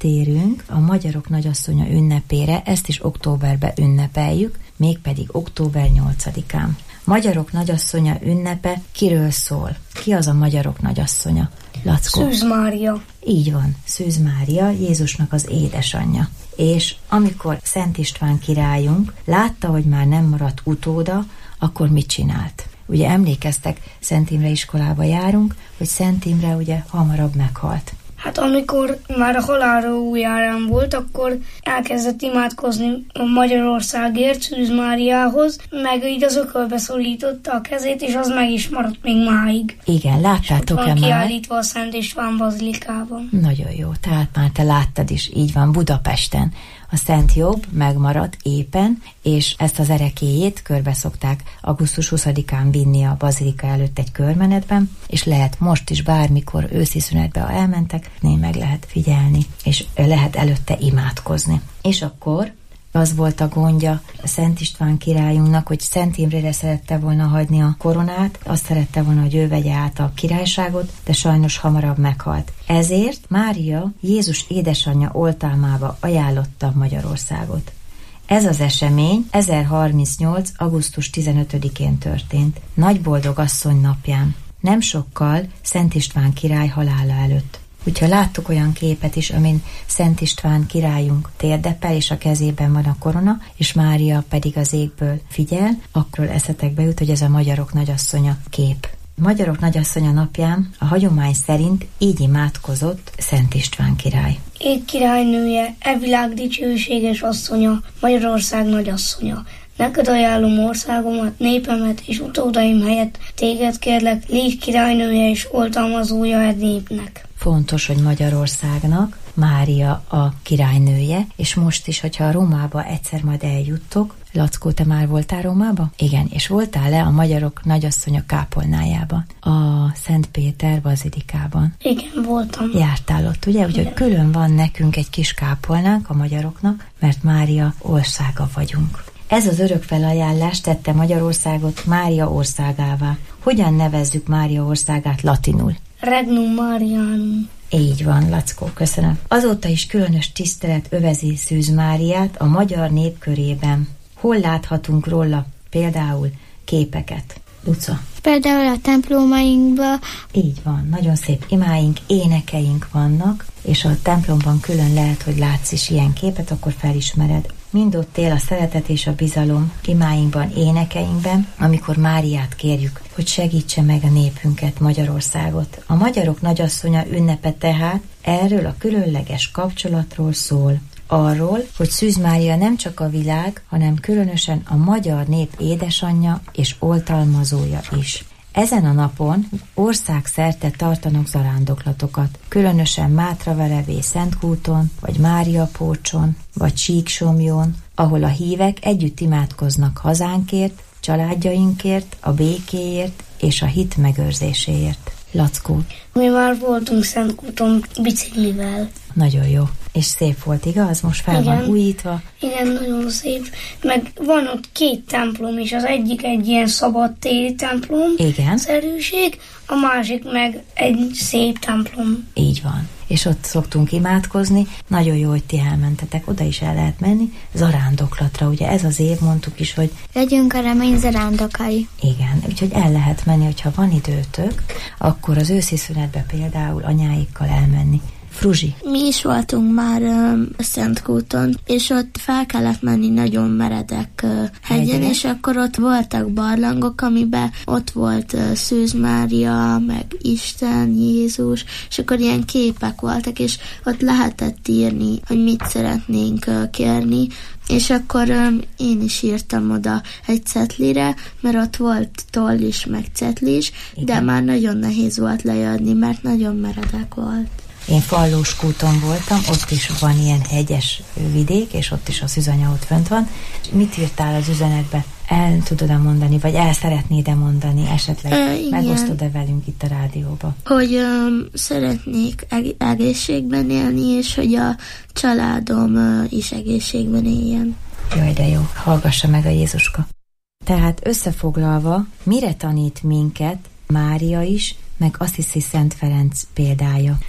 F: áttérünk a Magyarok Nagyasszonya ünnepére, ezt is októberben ünnepeljük, mégpedig október 8-án. Magyarok Nagyasszonya ünnepe kiről szól? Ki az a Magyarok Nagyasszonya? Lackó.
H: Szűz Mária.
F: Így van, Szűz Mária, Jézusnak az édesanyja. És amikor Szent István királyunk látta, hogy már nem maradt utóda, akkor mit csinált? Ugye emlékeztek, Szent Imre iskolába járunk, hogy Szent Imre ugye hamarabb meghalt.
H: Hát amikor már a halálójárán volt, akkor elkezdett imádkozni a Magyarországért, Szűz Máriához, meg így az ökölbe szólította a kezét, és az meg is maradt még máig.
F: Igen, láttátok-e már?
H: Kiállítva a Szent István bazilikában.
F: Nagyon jó, tehát már te láttad is, így van, Budapesten. A Szent Jobb megmaradt éppen, és ezt az erekéjét körbe szokták augusztus 20-án vinni a bazilika előtt egy körmenetben, és lehet most is bármikor őszi szünetbe, ha elmentek, meg lehet figyelni, és lehet előtte imádkozni. És akkor az volt a gondja a Szent István királyunknak, hogy Szent Imrére szerette volna hagyni a koronát, azt szerette volna, hogy ő vegye át a királyságot, de sajnos hamarabb meghalt. Ezért Mária Jézus édesanyja oltalmába ajánlotta Magyarországot. Ez az esemény 1038. augusztus 15-én történt, Nagyboldog asszony napján, nem sokkal Szent István király halála előtt. Úgyhogy láttuk olyan képet is, amin Szent István királyunk térdepel, és a kezében van a korona, és Mária pedig az égből figyel, akkor eszetekbe jut, hogy ez a Magyarok Nagyasszonya kép. Magyarok Nagyasszonya napján a hagyomány szerint így imádkozott Szent István király.
H: Ég királynője, e világ dicsőséges asszonya, Magyarország nagyasszonya. Neked ajánlom országomat, népemet és utódaim helyett, téged kérlek, légy királynője és oltalmazója e népnek.
F: Fontos, hogy Magyarországnak Mária a királynője, és most is, hogyha a Rómába egyszer majd eljuttok, Lackó, te már voltál Rómába? Igen, és voltál-e a Magyarok Nagyasszonya kápolnájában, a Szent Péter bazilikában?
H: Igen, voltam.
F: Jártál ott, ugye? Úgyhogy külön van nekünk egy kis kápolnánk a magyaroknak, mert Mária országa vagyunk. Ez az örök felajánlás tette Magyarországot Mária országává. Hogyan nevezzük Mária országát latinul?
H: Regnum Marianum.
F: Így van, Lackó, köszönöm. Azóta is különös tisztelet övezi Szűz Máriát a magyar nép körében. Hol láthatunk róla például képeket? Luca.
G: Például a templomainkban.
F: Így van, nagyon szép imáink, énekeink vannak, és a templomban külön lehet, hogy látsz is ilyen képet, akkor felismered. Mind ott él a szeretet és a bizalom imáinkban, énekeinkben, amikor Máriát kérjük, hogy segítse meg a népünket, Magyarországot. A Magyarok Nagyasszonya ünnepe tehát erről a különleges kapcsolatról szól. Arról, hogy Szűz Mária nem csak a világ, hanem különösen a magyar nép édesanyja és oltalmazója is. Ezen a napon országszerte tartanak zarándoklatokat, különösen Mátraverevé Szentkúton, vagy Máriapócson, vagy Síksomjón, ahol a hívek együtt imádkoznak hazánkért, családjainkért, a békéért és a hit megőrzéséért. Lackó.
H: Mi már voltunk Szentkúton biciklivel.
F: Nagyon jó. És szép volt, igaz? Most fel van újítva.
H: Igen, nagyon szép. Meg van ott 2 templom is. Az egyik egy ilyen szabadtéri templom.
F: Igen.
H: Szerűség, a másik meg egy szép templom.
F: Így van. És ott szoktunk imádkozni. Nagyon jó, hogy ti elmentetek. Oda is el lehet menni. Zarándoklatra. Ugye ez az év, mondtuk is, hogy
G: legyünk a remény zarándokai.
F: Igen, úgyhogy el lehet menni, hogyha van időtök, akkor az őszi szünetbe például anyáikkal elmenni. Fruzsi.
I: Mi is voltunk már Szentkúton, és ott fel kellett menni nagyon meredek hegyen, és akkor ott voltak barlangok, amiben ott volt Szűz Mária, meg Isten, Jézus, és akkor ilyen képek voltak, és ott lehetett írni, hogy mit szeretnénk kérni, és akkor én is írtam oda egy cetlire, mert ott volt toll is, meg cetli is, de már nagyon nehéz volt lejadni, mert nagyon meredek volt.
F: Én Fallóskúton voltam, ott is van ilyen hegyes vidék, és ott is a szűzanya ott fönt van. Mit írtál az üzenetbe? El tudod-e mondani, vagy el szeretnéd-e mondani esetleg? Megosztod-e velünk itt a rádióba?
I: Hogy szeretnék egészségben élni, és hogy a családom is egészségben éljen.
F: Jaj, de jó, hallgassa meg a Jézuska. Tehát összefoglalva, mire tanít minket Mária is, meg Assisi Szent Ferenc példája?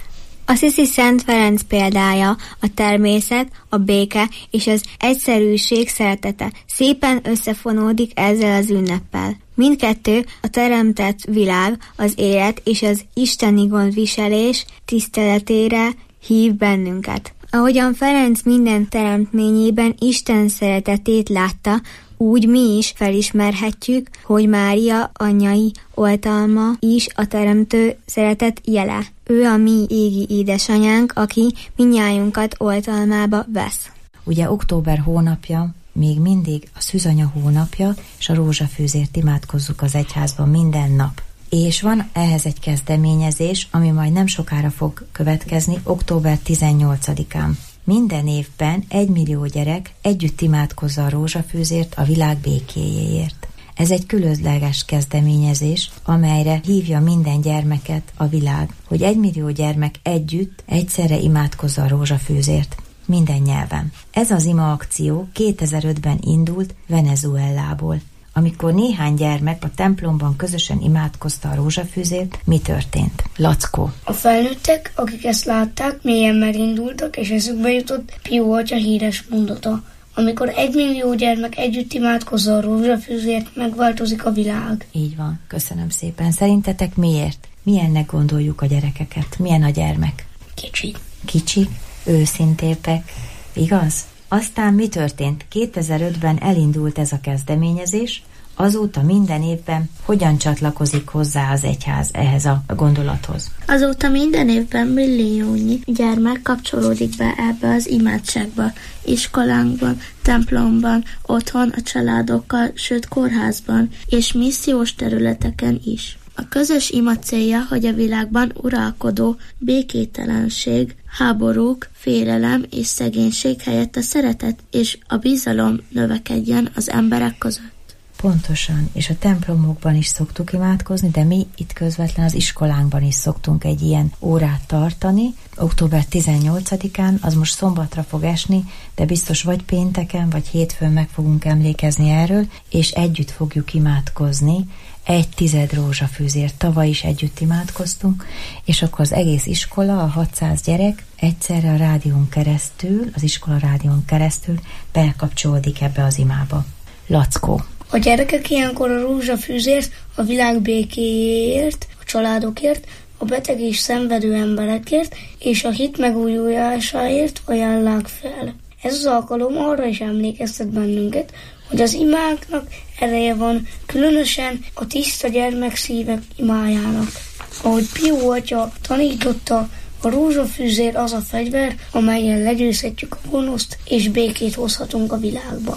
J: Assisi Szent Ferenc példája a természet, a béke és az egyszerűség szeretete szépen összefonódik ezzel az ünneppel. Mindkettő a teremtett világ, az élet és az isteni gondviselés tiszteletére hív bennünket. Ahogyan Ferenc minden teremtményében Isten szeretetét látta, úgy mi is felismerhetjük, hogy Mária anyai oltalma is a teremtő szeretet jele. Ő a mi égi édesanyánk, aki mindnyájunkat oltalmába vesz.
F: Ugye október hónapja még mindig a szűzanya hónapja, és a rózsafűzért imádkozzuk az egyházban minden nap. És van ehhez egy kezdeményezés, ami majd nem sokára fog következni, október 18-án. Minden évben 1 millió gyerek együtt imádkozza a rózsafűzért a világ békéjéért. Ez egy különleges kezdeményezés, amelyre hívja minden gyermeket a világ, hogy 1 millió gyermek együtt egyszerre imádkozza a rózsafűzért. Minden nyelven. Ez az ima akció 2005-ben indult Venezuelából. Amikor néhány gyermek a templomban közösen imádkozta a rózsafűzért, mi történt? Lackó.
H: A felnőttek, akik ezt látták, mélyen megindultak, és eszükbe jutott Pió atya híres mondata. Amikor 1 millió gyermek együtt imádkozza a rózsafűzért, megváltozik a világ.
F: Így van, köszönöm szépen. Szerintetek miért? Milyennek gondoljuk a gyerekeket? Milyen a gyermek?
H: Kicsi.
F: Kicsik? Őszintépek. Igaz? Aztán mi történt? 2005-ben elindult ez a kezdeményezés, azóta minden évben hogyan csatlakozik hozzá az egyház ehhez a gondolathoz?
I: Azóta minden évben milliónyi gyermek kapcsolódik be ebbe az imádságba, iskolánkban, templomban, otthon, a családokkal, sőt kórházban és missziós területeken is. A közös ima célja, hogy a világban uralkodó békételenség, háborúk, félelem és szegénység helyett a szeretet és a bizalom növekedjen az emberek között.
F: Pontosan, és a templomokban is szoktuk imádkozni, de mi itt közvetlen az iskolánkban is szoktunk egy ilyen órát tartani. Október 18-án, az most szombatra fog esni, de biztos vagy pénteken, vagy hétfőn meg fogunk emlékezni erről, és együtt fogjuk imádkozni 1/10 rózsafűzért. Tavaly is együtt imádkoztunk, és akkor az egész iskola, a 600 gyerek egyszerre a rádión keresztül, az iskola rádión keresztül bekapcsolódik ebbe az imába. Lackó.
H: A gyerekek ilyenkor a rózsafűzért, a világ békéjéért, a családokért, a beteg és szenvedő emberekért és a hit megújulásáért ajánlják fel. Ez az alkalom arra is emlékeztet bennünket, hogy az imáknak ereje van, különösen a tiszta gyermekszívek imájának. Ahogy Pió atya tanította, a rózsafűzér az a fegyver, amelyen legyőzhetjük a gonoszt és békét hozhatunk a világba.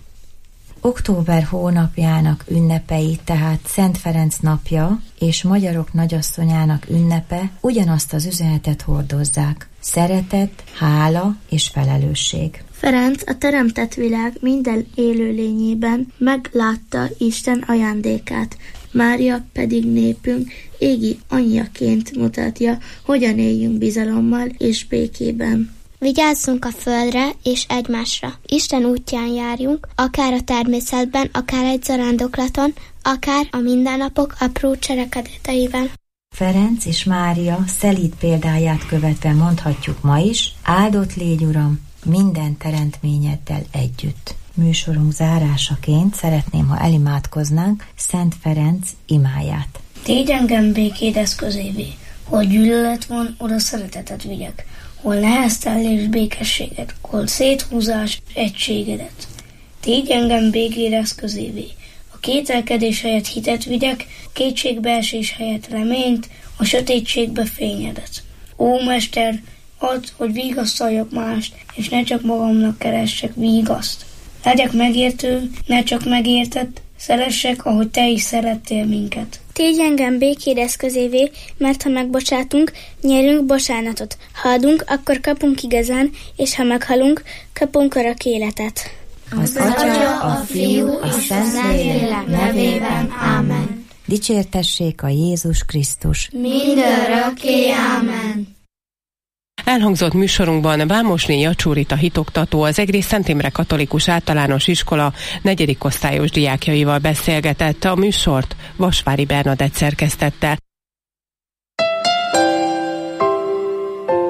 F: Október hónapjának ünnepei, tehát Szent Ferenc napja és Magyarok nagyasszonyának ünnepe ugyanazt az üzenetet hordozzák. Szeretet, hála és felelősség.
I: Ferenc a teremtett világ minden élőlényében meglátta Isten ajándékát, Mária pedig népünk égi anyjaként mutatja, hogyan éljünk bizalommal és békében.
G: Vigyázzunk a földre és egymásra. Isten útján járjunk, akár a természetben, akár egy zarándoklaton, akár a mindennapok apró cselekedeteivel.
F: Ferenc és Mária szelíd példáját követve mondhatjuk ma is, áldott légy, Uram, minden teremtményeddel együtt. Műsorunk zárásaként szeretném, ha elimádkoznánk Szent Ferenc imáját.
H: Tégy engem békéd eszközévé, hol gyűlölet van, oda szeretetet vigyek, hol neheztelés békességet, hol széthúzás egységedet. Tégy engem békéd eszközévé, a kételkedés helyett hitet vigyek, a kétségbeesés helyett reményt, a sötétségbe fényedet. Ó, Mester, add, hogy vigasztaljak mást, és ne csak magamnak keressek vígaszt. Legyek megértő, ne csak megértett, szeressek, ahogy te is szerettél minket.
G: Tégy engem békéd eszközévé, mert ha megbocsátunk, nyerünk bocsánatot. Ha adunk, akkor kapunk igazán, és ha meghalunk, kapunk örök életet.
F: Az Atya, a Fiú, a Szentlélek nevében. Ámen. Dicsértessék a Jézus Krisztus.
G: Mindörökké. Ámen.
C: Elhangzott műsorunkban Vámosné Jacsúrita hitoktató, az Egrész Szent Imre Katolikus Általános Iskola 4. osztályos diákjaival beszélgetett. A műsort Vasvári Bernadett szerkesztette.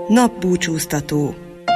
K: Napbúcsúztató.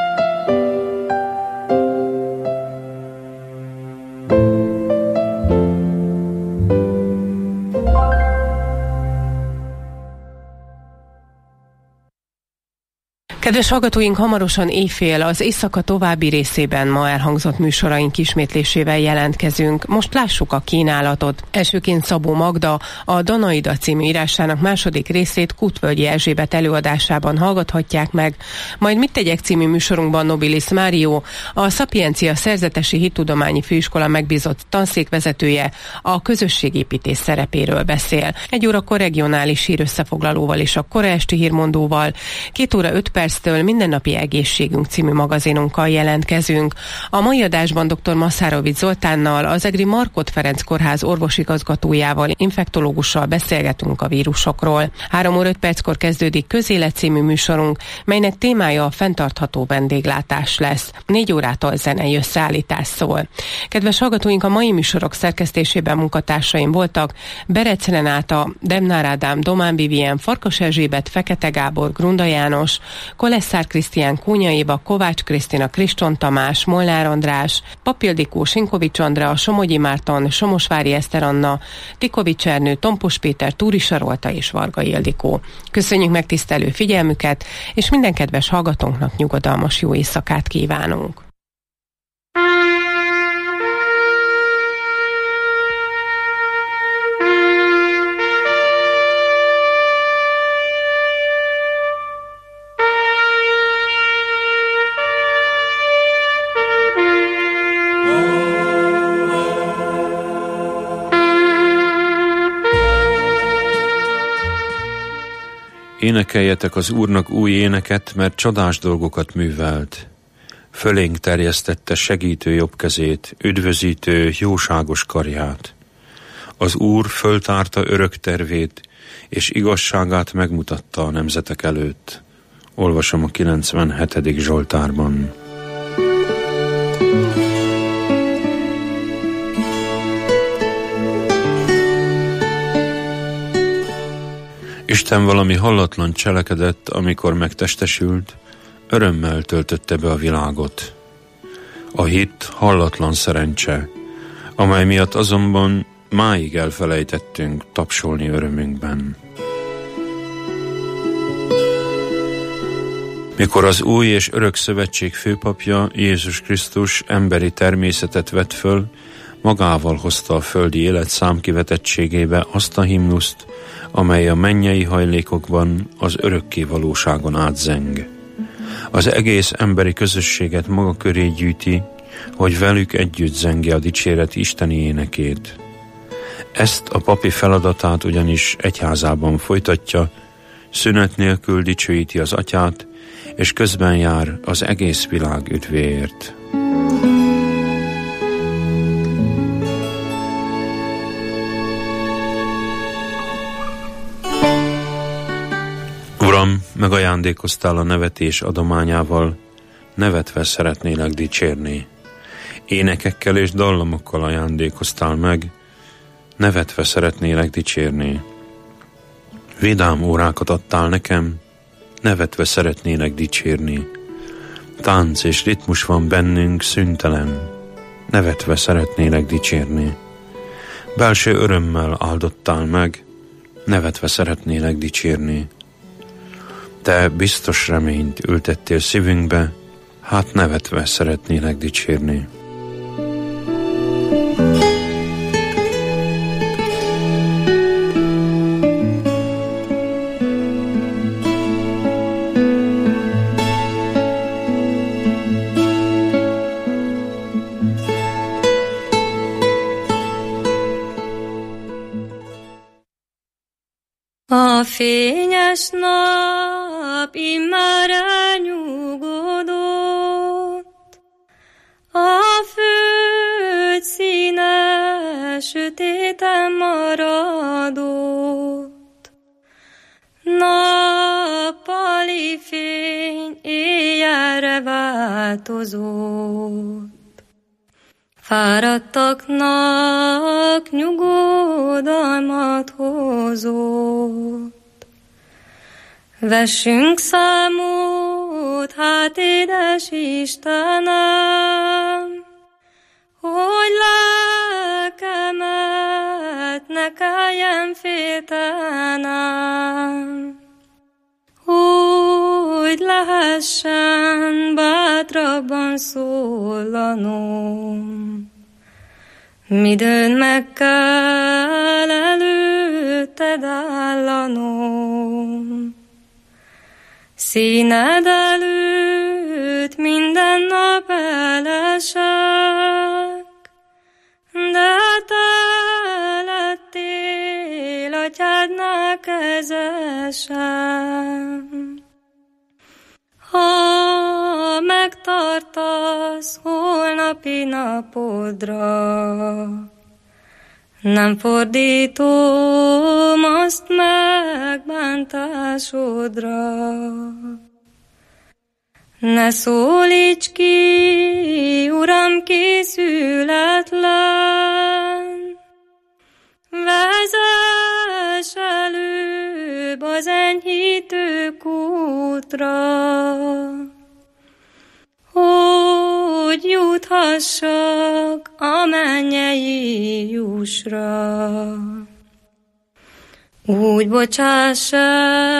C: Kedves hallgatóink, hamarosan éjfél az éjszaka további részében ma elhangzott műsoraink ismétlésével jelentkezünk. Most lássuk a kínálatot. Elsőként Szabó Magda a Danaida című írásának második részét Kutvölgyi Erzsébet előadásában hallgathatják meg. Majd Mit tegyek című műsorunkban Nobilis Mário, a Szapiencia Szerzetesi Hittudományi Főiskola megbízott tanszékvezetője a közösségépítés szerepéről beszél. 1 órakor regionális hírösszefoglalóval és a kora esti hírmondóval, 2 óra 5 perctől Mindennapi Egészségünk című magazinunkkal jelentkezünk. A mai adásban dr. Maszárovics Zoltánnal, az egri Markhot Ferenc Kórház orvosigazgatójával, infektológussal beszélgetünk a vírusokról. 3 óra 5 perckor kezdődik Közélet című műsorunk, melynek témája a fenntartható vendéglátás lesz. 4 órától zenei összeállítás szól. Kedves hallgatóink, a mai műsorok szerkesztésében munkatársaim voltak Berec Renáta, Demnár Ádám, Domán Vivien, Farkas Erzsébet, Fekete Gábor, Grunda János, Kolesszár Krisztián, Kónya Éva, Kovács Krisztina, Kriston Tamás, Molnár András, Papildikó, Sinkovics Andrea, Somogyi Márton, Somosvári Eszter Anna, Tikovics Ernő, Tompos Péter, Túri Sarolta és Varga Ildikó. Köszönjük megtisztelő figyelmüket, és minden kedves hallgatónknak nyugodalmas jó éjszakát kívánunk.
L: Énekeljetek az Úrnak új éneket, mert csodás dolgokat művelt. Fölénk terjesztette segítő jobb kezét, üdvözítő, jóságos karját. Az Úr föltárta örök tervét, és igazságát megmutatta a nemzetek előtt. Olvasom a 97. Zsoltárban. Isten valami hallatlan cselekedett, amikor megtestesült, örömmel töltötte be a világot. A hit hallatlan szerencse, amely miatt azonban máig elfelejtettünk tapsolni örömünkben. Mikor az új és örök szövetség főpapja, Jézus Krisztus emberi természetet vett föl, magával hozta a földi élet számkivetettségébe azt a himnuszt, amely a mennyei hajlékokban az örökké valóságon átzeng. Az egész emberi közösséget maga köré gyűjti, hogy velük együtt zengje a dicséret isteni énekét. Ezt a papi feladatát ugyanis egyházában folytatja, szünet nélkül dicsőíti az Atyát, és közben jár az egész világ üdvéért. Uram, megajándékoztál a nevetés adományával, nevetve szeretnélek dicsérni. Énekekkel és dallamokkal ajándékoztál meg, nevetve szeretnélek dicsérni. Vidám órákat adtál nekem, nevetve szeretnélek dicsérni. Tánc és ritmus van bennünk szüntelen, nevetve szeretnélek dicsérni. Belső örömmel áldottál meg, nevetve szeretnélek dicsérni. Te biztos reményt ültettél szívünkbe, hát nevetve szeretnélek dicsérni.
M: A fényes nap immár elnyugodott, a föld színe sötéten maradott. Nappali fény éjjelre változott, fáradtaknak nyugodalmat hozott. Vessünk számot jót, hát édes Istenem, hogy lelkemet ne kelljen féltenem, hogy lehessen bátrabban szólanom. Midőn meg kell előtted állanom, színed előtt minden nap elesek, de te lettél atyádnál kezesem. Ha megtartasz holnapi napodra, nem fordítom azt megbántásodra. Ne szólíts ki, Uram, készületlen, vezess előbb az enyhítő kútra, hogy juthassak a mennyei jussra. Úgy bocsáss el